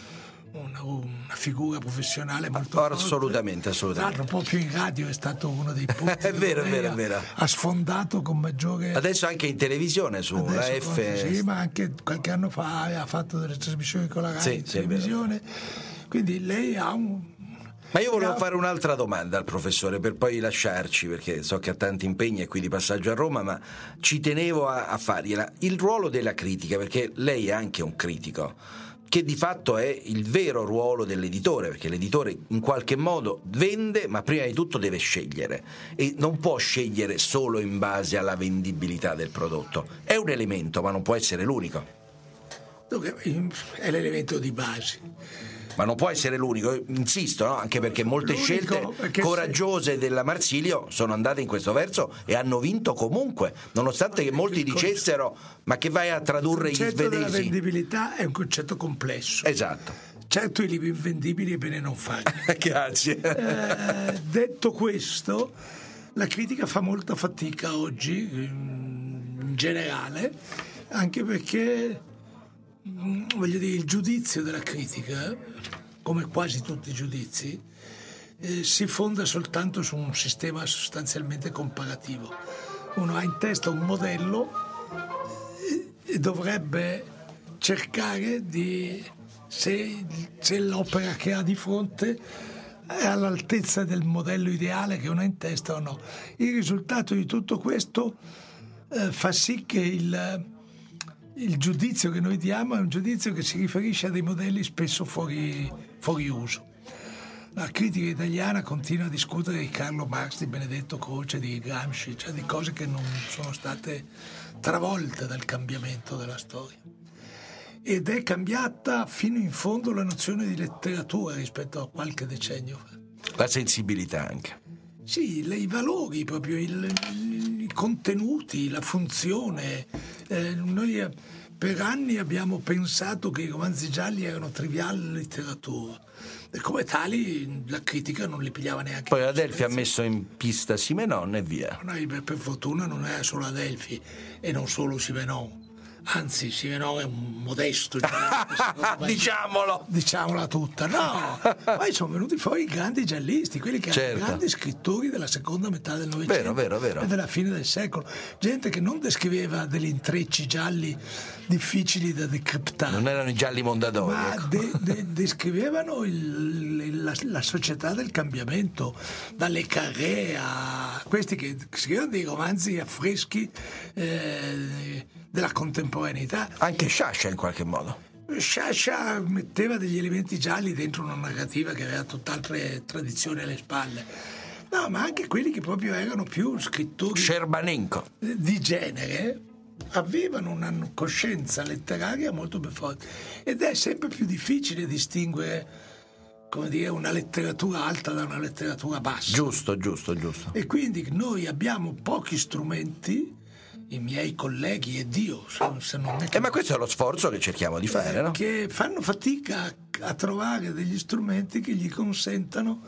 una, una figura professionale molto assolutamente, forte. assolutamente. Tra l'altro proprio in radio è stato uno dei punti è vero, è vero, è vero. Ha sfondato con maggiore. Adesso anche in televisione su la F. Sì, ma anche qualche anno fa ha fatto delle trasmissioni con la Rai sì, in sì, televisione. Quindi lei ha un. Ma io volevo fare un'altra domanda al professore per poi lasciarci, perché so che ha tanti impegni e qui di passaggio a Roma, ma ci tenevo a, a fargliela. Il ruolo della critica, perché lei è anche un critico, che di fatto è il vero ruolo dell'editore, perché l'editore in qualche modo vende, ma prima di tutto deve scegliere e non può scegliere solo in base alla vendibilità del prodotto. È un elemento, ma non può essere l'unico. Dunque, è l'elemento di base. Ma non può essere l'unico, insisto, no? Anche perché molte L'unico, scelte perché coraggiose se... della Marsilio sono andate in questo verso e hanno vinto comunque, nonostante che molti dicessero ma che vai a tradurre gli svedesi. Il concetto della vendibilità è un concetto complesso. Esatto. Certo, i libri invendibili è bene non farli. Grazie. Eh, detto questo, la critica fa molta fatica oggi, in generale, anche perché voglio dire, il giudizio della critica, come quasi tutti i giudizi, eh, si fonda soltanto su un sistema sostanzialmente comparativo. Uno ha in testa un modello e, e dovrebbe cercare di se, se l'opera che ha di fronte è all'altezza del modello ideale che uno ha in testa o no. Il risultato di tutto questo eh, fa sì che il Il giudizio che noi diamo è un giudizio che si riferisce a dei modelli spesso fuori, fuori uso. La critica italiana continua a discutere di Carlo Marx, di Benedetto Croce, di Gramsci, cioè di cose che non sono state travolte dal cambiamento della storia. Ed è cambiata fino in fondo la nozione di letteratura rispetto a qualche decennio fa. La sensibilità anche. Sì, le, i valori, proprio il, il, i contenuti, la funzione. Eh, noi eh, per anni abbiamo pensato che i romanzi gialli erano triviale letteratura e come tali la critica non li pigliava neanche. Poi Adelphi ha messo in pista Simenon e via. No, per fortuna non era solo Adelphi e non solo Simenon. Anzi, Simenon è un modesto diciamolo diciamola tutta, no, poi sono venuti fuori i grandi giallisti, quelli che certo. erano grandi scrittori della seconda metà del Novecento vero, vero, vero. e della fine del secolo, gente che non descriveva degli intrecci gialli difficili da decriptare, non erano i gialli mondadori, ma ecco. de- de- descrivevano il, il, la, la società del cambiamento, dalle Carré a questi che scrivono dei romanzi affreschi eh, della contemporaneità. Anche Sciascia in qualche modo. Sciascia metteva degli elementi gialli dentro una narrativa che aveva tutt'altre tradizioni alle spalle. No, ma anche quelli che proprio erano più scrittori Scerbanenko di genere avevano una coscienza letteraria molto più forte ed è sempre più difficile distinguere, come dire, una letteratura alta da una letteratura bassa. Giusto, giusto, giusto. E quindi noi abbiamo pochi strumenti, i miei colleghi ed io, se non è che... eh, ma questo è lo sforzo che cerchiamo di fare, eh, no? Che fanno fatica a, a trovare degli strumenti che gli consentano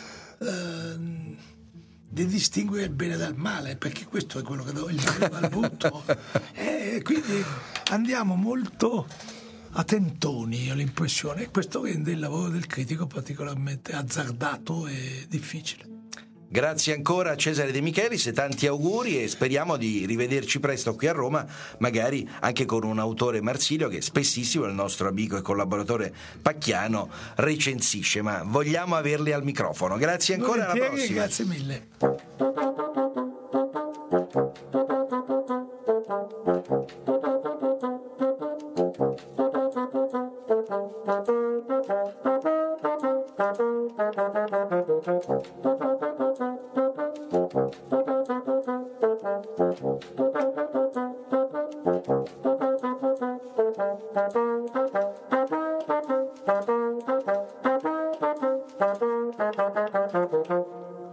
eh, di distinguere il bene dal male, perché questo è quello che do il bene dal brutto. E quindi andiamo molto a tentoni, ho l'impressione, e questo rende il lavoro del critico particolarmente azzardato e difficile. Grazie ancora a Cesare De Michelis e tanti auguri e speriamo di rivederci presto qui a Roma, magari anche con un autore Marsilio che spessissimo il nostro amico e collaboratore Pacchiano recensisce, ma vogliamo averli al microfono. Grazie ancora, alla prossima. Grazie mille. Thank you.